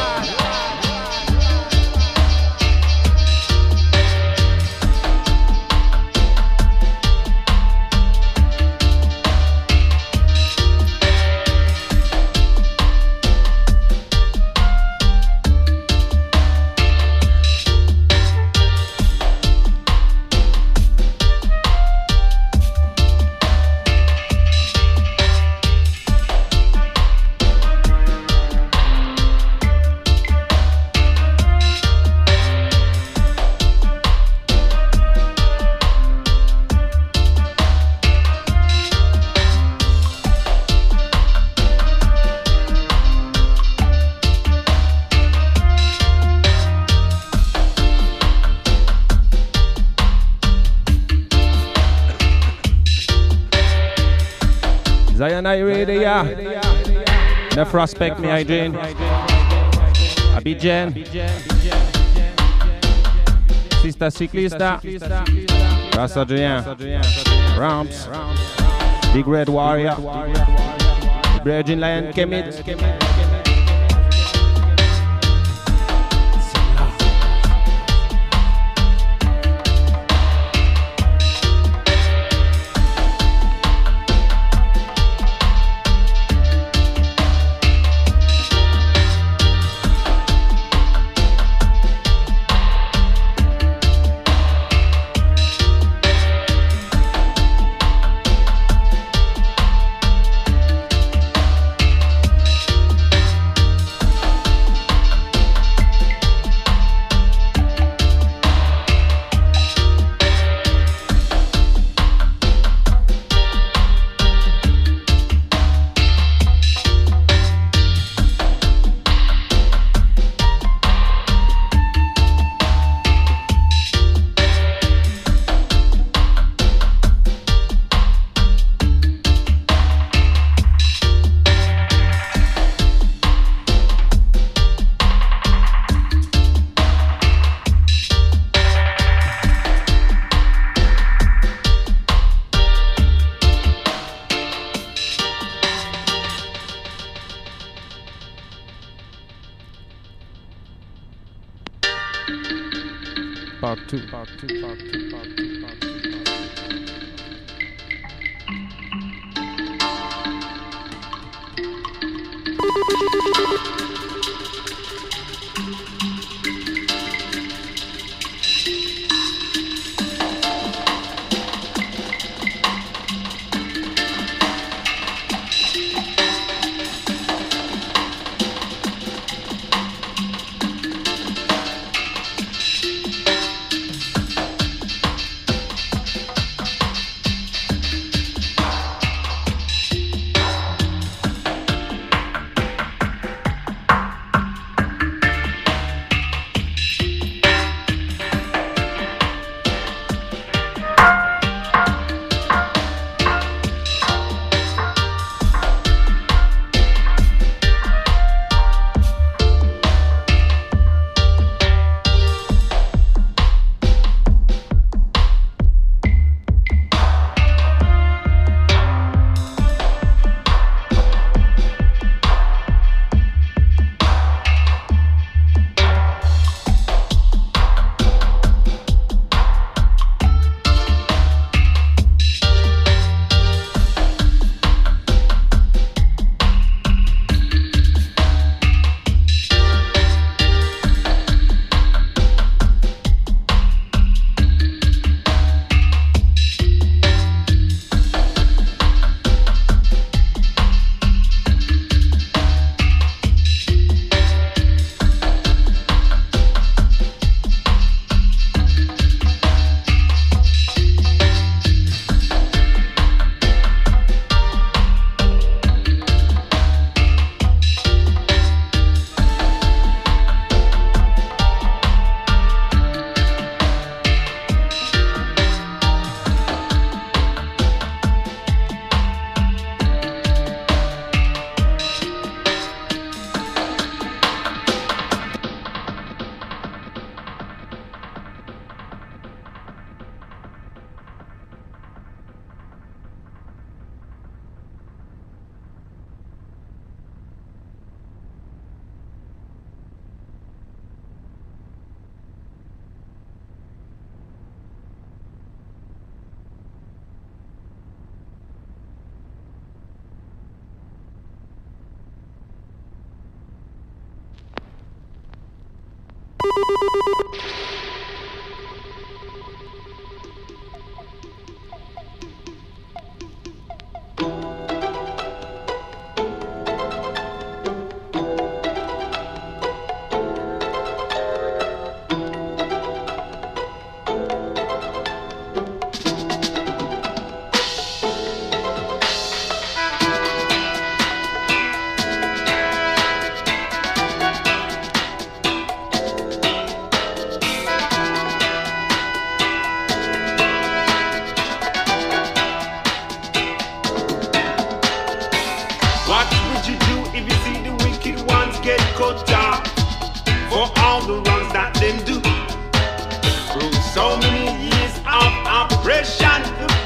Zion I ready, yeah. Enough respect me, I drain. Abidjan. Sister Cyclista. Ras Adrien. Ramps. Big Red Warrior. Virgin Lion Kemet. Part 2.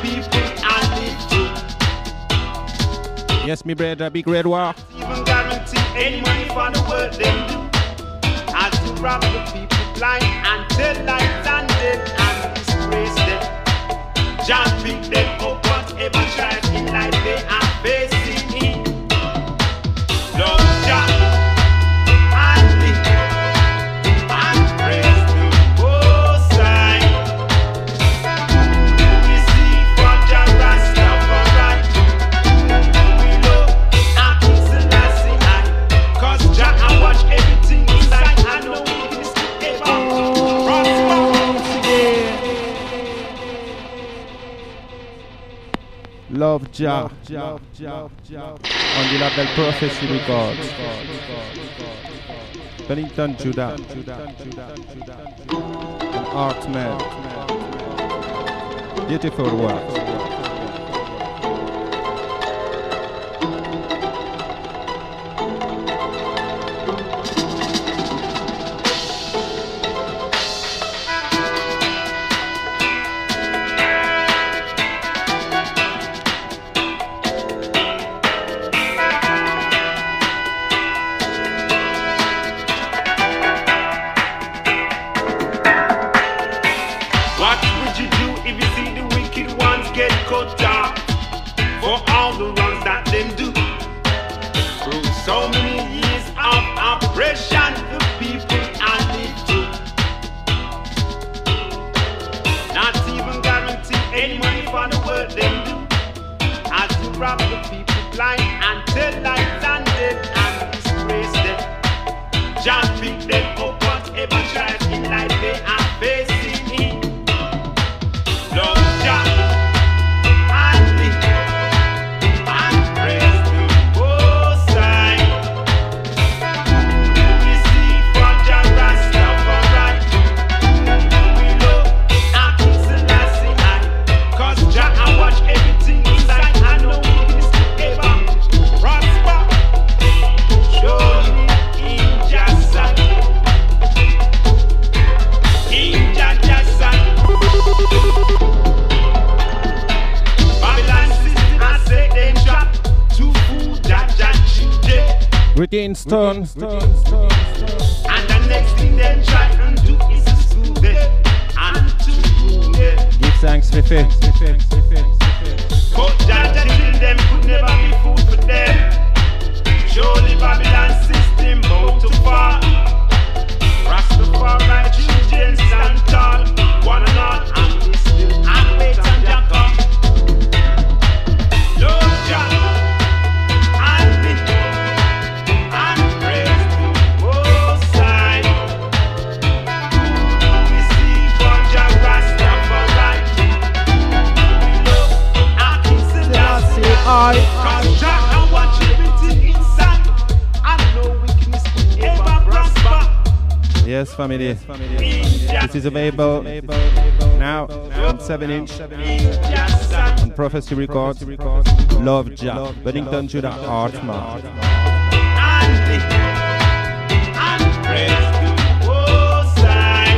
people and live too. Yes, me brother, big red war. Even guarantee any money for the work them do. As to rob the people blind and tell lies and dead and disgrace them. Just pick them up, whatever trials in life they are facing it. Love Jah and live and praise the Most High. We see from Jah Rastafari. We love and peace and lasting high. 'Cause Jah I watch everything inside. I know weakness to ever prosper. Love Jah. On the label Prophecy Records. Bennington Judah. An art man. Beautiful work. What would you do if you see the wicked ones get cut off for all the wrongs that them do? Through so many years of oppression, the people are live too. Not even guarantee any money for the work them do. As to rob the people blind and tell lies and dead and disgrace them. Just pick them up, whatever trials in life they are facing it. Love Jah and live and praise the Most High. We see from Jah Rastafari. We love and peace and lasting high. 'Cause Jah I watch everything inside. I know weakness to ever prosper. Surely in Jah's sight. In Jah's sight. Babylon system, I say they trap to food that children. Within Stone. And the next thing they try and do is to school them and to rule them. Give thanks for faith. But that children could never be food for them. Surely Babylon system bound to fall. Rastafari children stand tall. One and all and we still and wait and Jah come. Love Jah and live and praise the Most High. We see from Jah Rastafari. We love and peace and lasting high. 'Cause Jah I watch everything inside. And no weakness could ever prosper. Yes, family. This is available now on 7-inch on Prophecy Records. Love Jah. Bennington Judah Artman. And live and praise the Most High.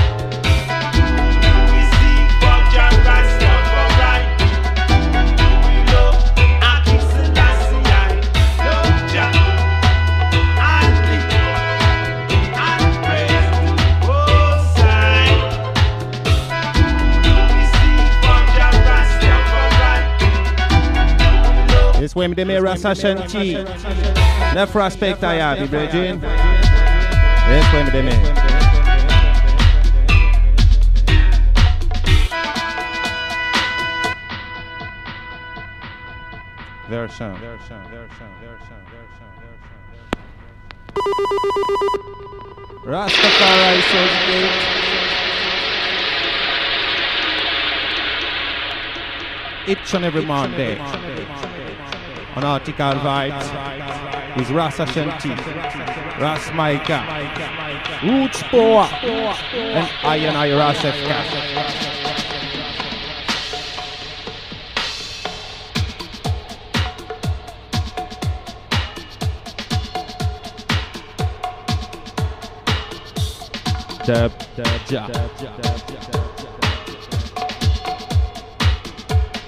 We see from Jah Rastafari. We love and peace and lasting high. Love Jah and live and praise the Most High. We see from Jah Rastafari. This way me the mirror session T. Left respect I have, you brethren. This way me the mirror. Version. Rastafari Associate. Each and every Monday on Article Vibes is Ras Ashanti, Ras Micah, Roots Power, and I Ras FK. Dub,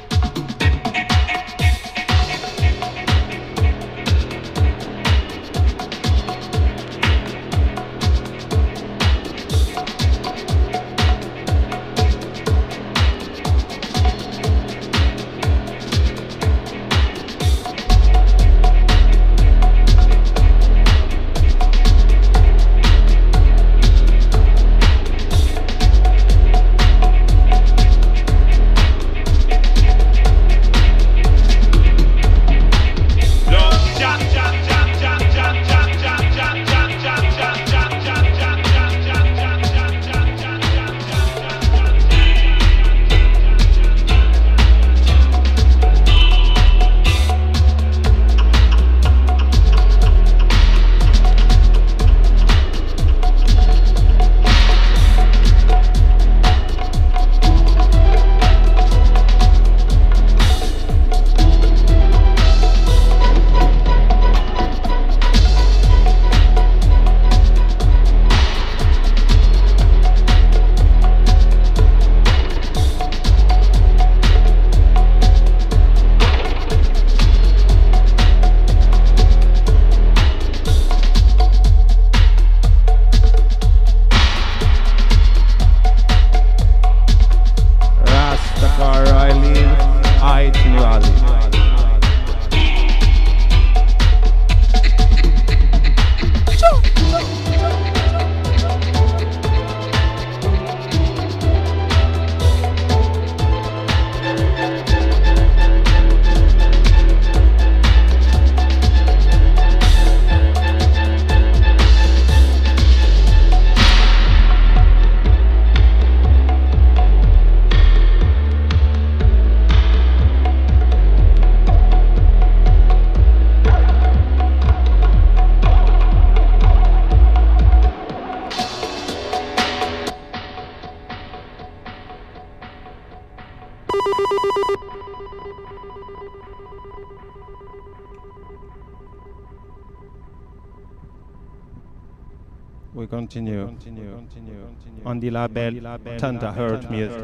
We continue on the label Thunder Heart Music.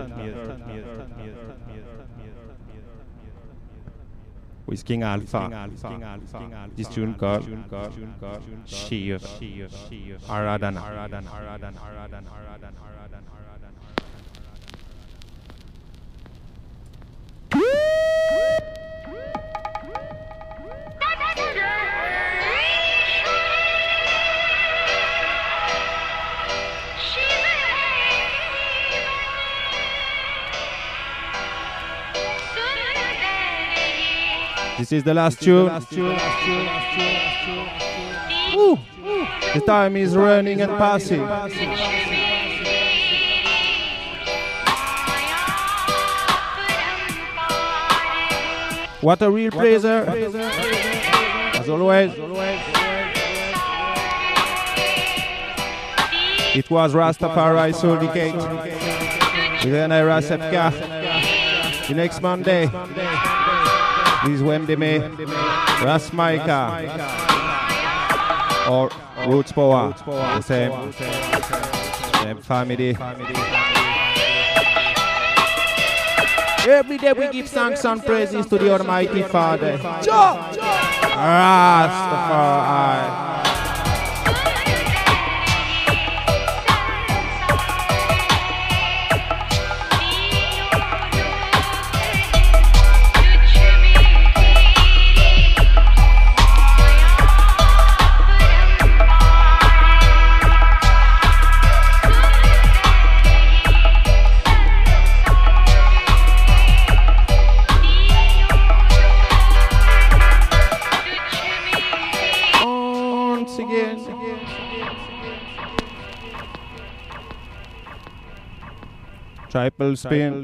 With King Alpha. This tune called Shiv Aradhana. This is the last tune. Ooh. The time is running and passing. What a real pleasure. As always. It was Rastafari Soul Decade with Naira Sepka. The next Monday. This is Wemdeme, Ras Maika, or Roots Power, the same family. Every day we give thanks and praises to the Almighty Father. Rastafari. Triple spin.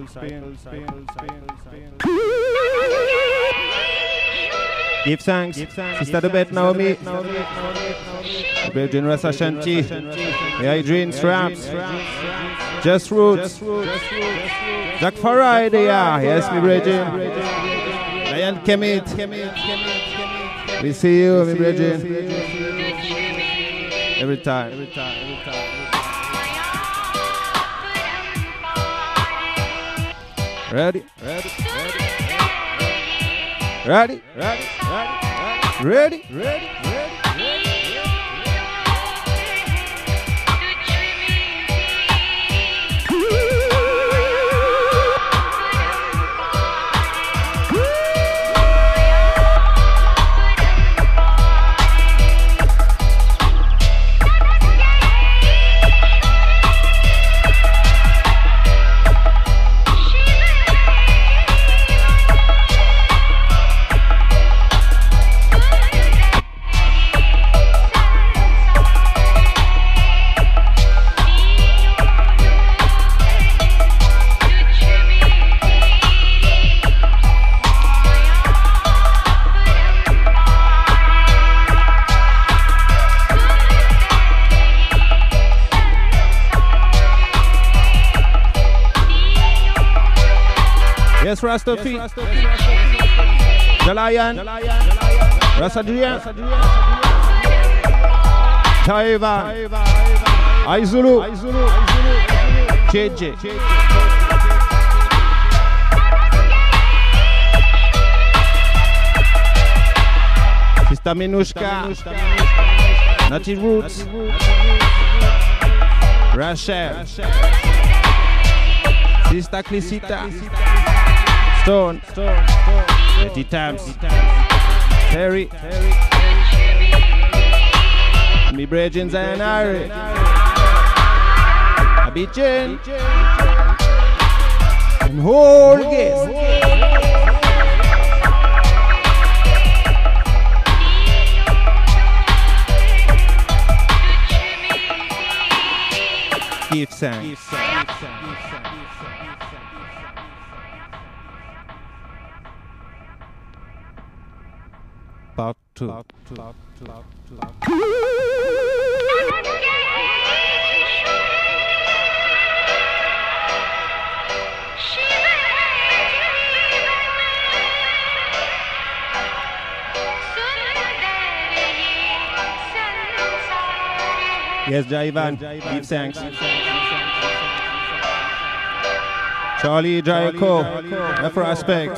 Give thanks. Sister the Bet Naomi. Virgin Rasa Shanti. Adrian Straps. Just Roots. Jack Friday. Yes, me Virgin. Lion Kemet. We see you, me Virgin. Every time. Ready? Yes, Rastafi. The Lion. Rasadrian. Taiva. Aizulu. JJ. Sister Minushka. Natty Roots. Rachel. Sister Clisita. Stone. Betty Tams. Terry. Me Bridgin Zayanari. Abidjan. And whole guest. Give thanks. Part 2. Yes, Jaivan, give thanks. Charlie Jayako, enough respect.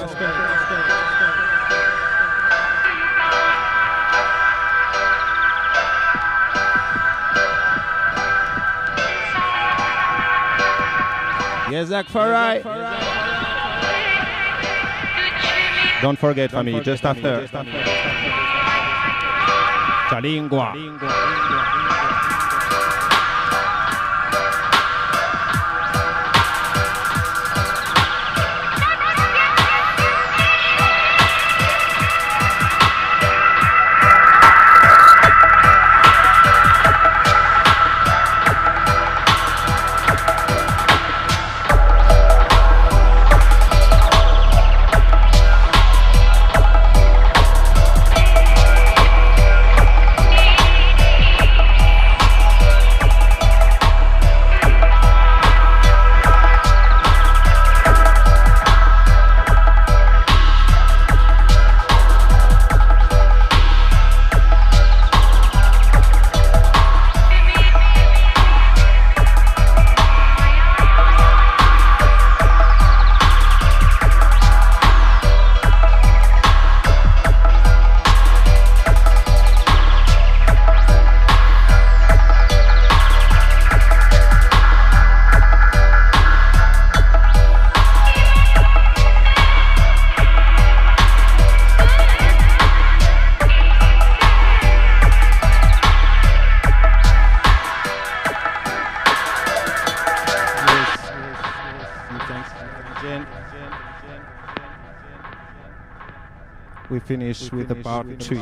Yes, Zach Farai. Don't forget, family, just after. Chalingua. We finish with the part 3.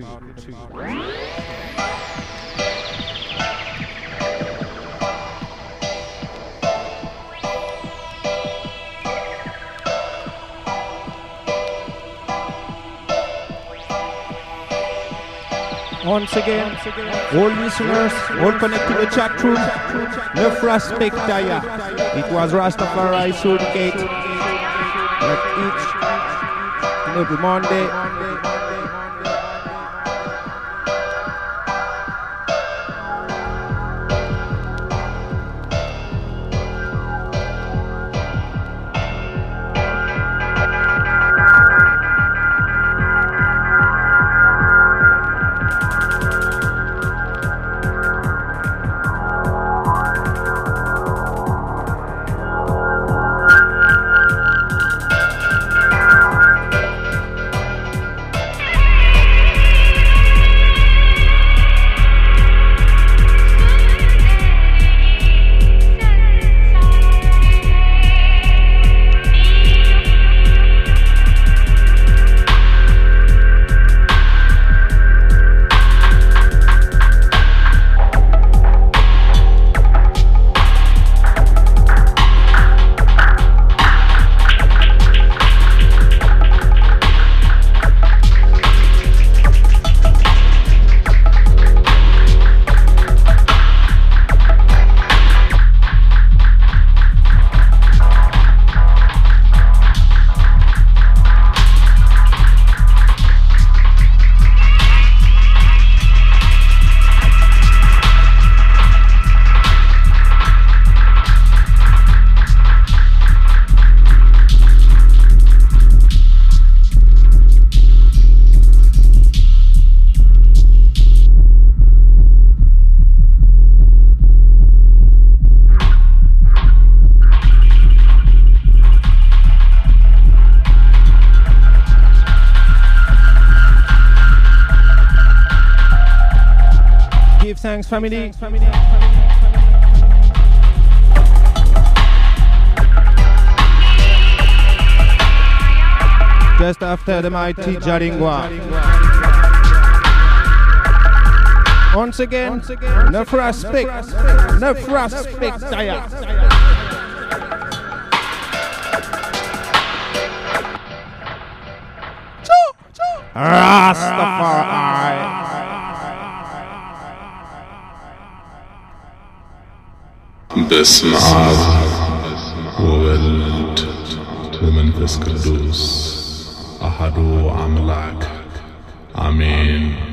Once again, all listeners, all connected to the chat room, enough respect, Taya. It was Rastafari Soulgate. Like each and every Monday. Thanks, family. Just after the mighty Jaringwa. Once again, enough respect, Taya. Rastafari. باسم آب وولد ومنفس قدوس أحد أملاك آمين.